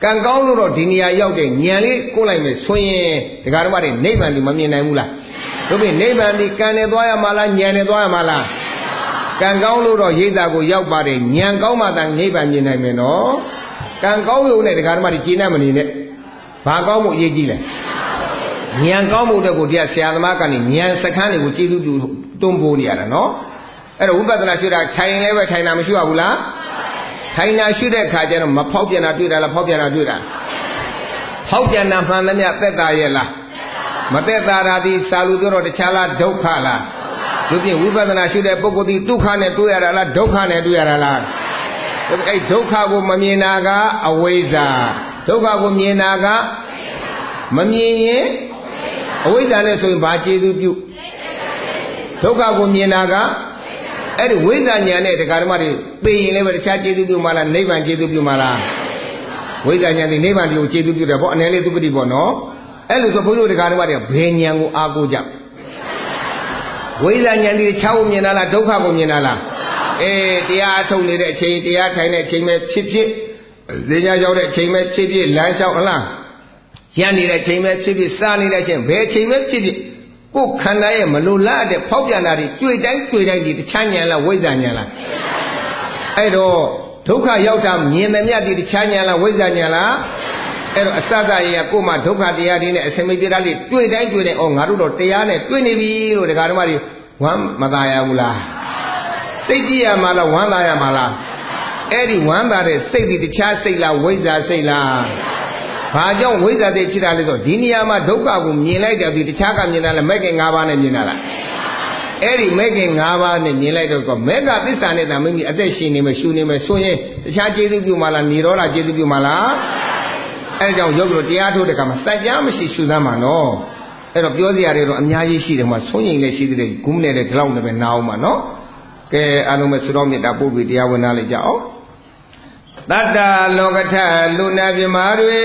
ကံကောင်းလို့တော့ဒီနေရာရောက်တဲ့ဉာဏ်လေးကိုယ်လိုက်မယ်ဆိုရင်ဒကာတော်မတွေနိဗ္ဗာန်ဒီမမြင်နိုင်ဘူးလားတို့ပြင်နိဗ္ဗာန်ဒီကံနဲ့သွားရမှာလားဉာဏ်နဲ့သွားရမှာလားကံကောင်းလို့တော့ရိတ်တာကိုရောက်ပါတယ်ဉာဏ်ကောင်းမှသာနိဗ္ဗာန်မြင်နိုင်မယ်နော်ကံကောင်းရုံနဲ့ဒကာတော်မတွေကျေနပ်မနေနဲ့ဘာကောင်းမှုအရေးကြီးလဲဉာဏ်ကောင်းမှုတဲ့ကိုတရားဆရာသမားကနေဉာဏ်စခန်းတွေကိုကျေးဇူးပြုတွန်းပိုးနေရတာနော်အဲ့တော့ဝိပဿနာရှုတာထိုင်လည်းပဲထိုင်တာမရှိပါဘူးလားထိုင်တာရှုတဲ့အခါကျတော့မဖောက်ပြန်တာတွေ့တာလားဖောက်ပြန်တာတွေ့တာဖောက်ပြန်တာမှန်သမျှသက်သာရဲ့လားမသက်သာတာဒီစာလူပြောတော့တခြားလားဒုက္ခလားဒီပြင်ဝိပဿနာရှုတဲ့ပုဂ္ဂိုလ်ဒီဒုက္ခနဲ့တွေ့ရတာလားဒုက္ခနဲ့တွေ့ရတာလားအဲ့ဒုက္ခကိုမမြင်တာကအဝိဇ္ဇာဒုက္ခကိုမြင်တာကမမြင်ရင်အဝိဇ္ဇာနဲ့ဆိုရင်ဘာကျေစုပြုဒုက္ခကိုမြင်တာကအဲ့ဒီဝိဇ္ဇာဉာဏ်နဲ့တရားဓမ္မတွေသိရင်လည်းပဲတခြားကျေစုပြုမှလားနိဗ္ဗာန်ကျေစုပြုမှလားဝိဇ္ဇာဉာဏ်ဒီနိဗ္ဗာန်ကိုကျေစုပြုတယ်ပေါ့အနေလေးသူပတိပေါ့နော်အဲ့လိုဆိုဘုန်းကြီးတို့တရားဓမ္မတွေဘယ်ဉာဏ်ကိုအားကိုးကြဝိဇ္ဇာဉာဏ်ဒီတခြားကိုမြင်တာလားဒုက္ခကိုမြင်တာလားတရားအထုတ်နေတဲ့အချိန်တရားထိုင်တဲ့အချိန်ပဲဖြစ်ဖြစ်ဈေးညာရောက်တဲ့အချိန်ပဲဖြစ်ဖြစ်လမ်းလျှောက်ဟလားရန်နေတဲ့အချိန်ပဲဖြစ်ဖြစ်စားနေတဲ့အချိန်ဘယ်အချိန်ပဲဖြစ်ဖြစ်ကိုယ်ခန္ဓာရဲ့မလိုလားတဲ့ဖောက်ပြန်တာတွေတွေ့တိုင်းဒီတခြားဉာဏ်လားဝိဇ္ဇာဉာဏ်လားအဲ့တော့ဒုက္ခရောက်တာမြင်သမျှဒီတခြားဉာဏ်လားဝိဇ္ဇာဉာဏ်လားအဲ့တော့အစစရေကိုယ်မှာဒုက္ခတရားတွေနဲ့အစမိပြတာလေးတွေ့တိုင်းဩငါတို့တော့တရားနဲ့တွေ့နေပြီလို့ဒကာဓမ္မတွေဝမ်းမသာရဘူးလားစိတ်ကြည့်ရမှာလားဝမ်းသာရမှာလားအဲ့ဒီဝမ်းသာတဲ့စိတ်ဒီတခြားစိတ်လားဝိဇ္ဇာစိတ်လားဘာကြောင့်ဝိဇ္ဇာစိတ်ဖြစ်တာလဲဆိုဒီနေရာမှာဒုက္ခကိုမြင်လိုက်တယ်ဒီတခြားကမြင်တာလဲမဲ့ခင်၅ပါးနဲ့မြင်တာလားအဲ့ဒီမဲ့ခင်၅ပါးနဲ့မြင်လိုက်တော့မေဃသစ္စာနဲ့တာမိမိအသက်ရှင်နေမယ်ရှုနေမယ်ဆိုရင်တခြားကျေစုပြုမှလားនិရောဓကျေစုပြုမှလားအဲ့ဒါကြောင့်ယောဂီတို့တရားထုတ်တဲ့အခါမှာစัจ जा မရှိရှုသမ်းမှာနော်အဲ့တော့ပြောစရာတွေတော့အများကြီးရှိတယ်မှာဆုံးရင်လည်းရှိသေးတယ်ဂုမနဲ့လည်းဒီလောက်နဲ့ပဲနာအောင်ပါနော်ကဲအားလုံးပဲသုတော်မေတ္တာပို့ပြီးတရားဝင်နာလိုက်ကြအောင်တတ္တလောကထလူနာပြမာတွေ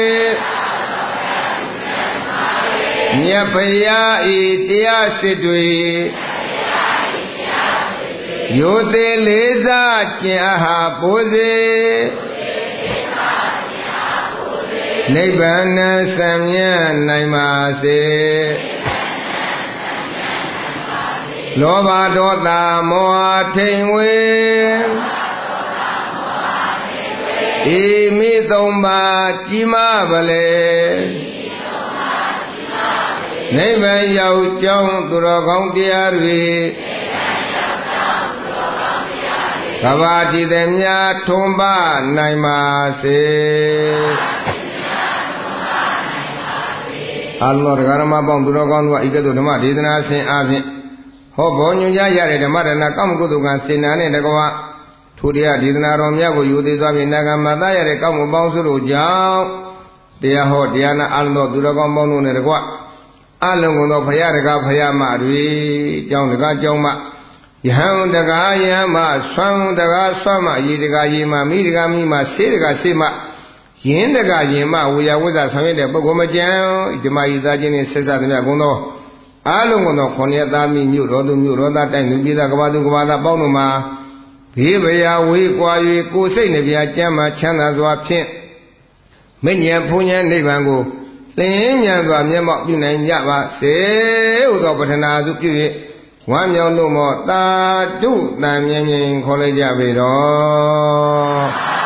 မြတ်ဖရာဤတရားစစ်တွေရိုသေလေးစားကျင့်အားဟာပိုးစေနိဗ္ဗာန်ဆံမြတ်နိုင်ပါစေလောဘဒေါသမောဟထိန်ဝေဤမိသုံးပါးကြီးမားပါလေနိဗ္ဗာန်ရောက်ကြောင်းသူတော်ကောင်းတရားတွေကဘာတိသည်များထွန်းပါနိုင်ပါစေအလောဓမ္မပေါင်းသူတော်ကောင်းတို့ဤကဲ့သို့ဓမ္မဒေသနာဆင်အားဖြင့်ဟောဘောညွှန်ကြားရတဲ့ဓမ္မဒနာကောင်းမှုကုသိုလ်ကံစေနာနဲ့တကွာထိုတရားဒေသနာတော်များကိုယူသေးသွားပြီးနာဂမသားရတဲ့ကောင်းမှုပေါင်းစုတို့ကြောင့်တရားဟောတရားနာအလုံးသောသူတော်ကောင်းပေါင်းတို့နဲ့တကွာအလုံးကုန်သောဖရာတကားဖရာမတွေကြောင်းတကားကြောင်းမယဟန်တကားယဟန်မဆွမ်းတကားဆွမ်းမရေတကားရေမမိတကားမိမဆေးတကားဆေးမယင်းတကားယင်မဝေယဝိဇ္ဇဆောင်ရတဲ့ပုဂ္ဂိုလ်မကျန်ဓမ္မဤသားချင်းနဲ့ဆက်စပ်သမျှကုန်သောအလုံးကုန်သော9ရက်သားမိမြို့တော်သူမြို့တော်သားတိုင်းလူပြည်သားကဘာသူကဘာသားပေါင်းတို့မှာဘေးဗျာဝေးကွာ၍ကိုယ်စိတ်နှပြကျမ်းမှာချမ်းသာစွာဖြင့်မဉ္ဇဉ်ဘုံဉဏ်နိဗ္ဗာန်ကိုလင်းမြန်စွာမျက်မှောက်ပြုနိုင်ကြပါစေဟုသောပထနာစုပြု၍ဝမ်းမြောက်လို့မောတာတုတန်မြင်ခေါ်လိုက်ကြပေတော့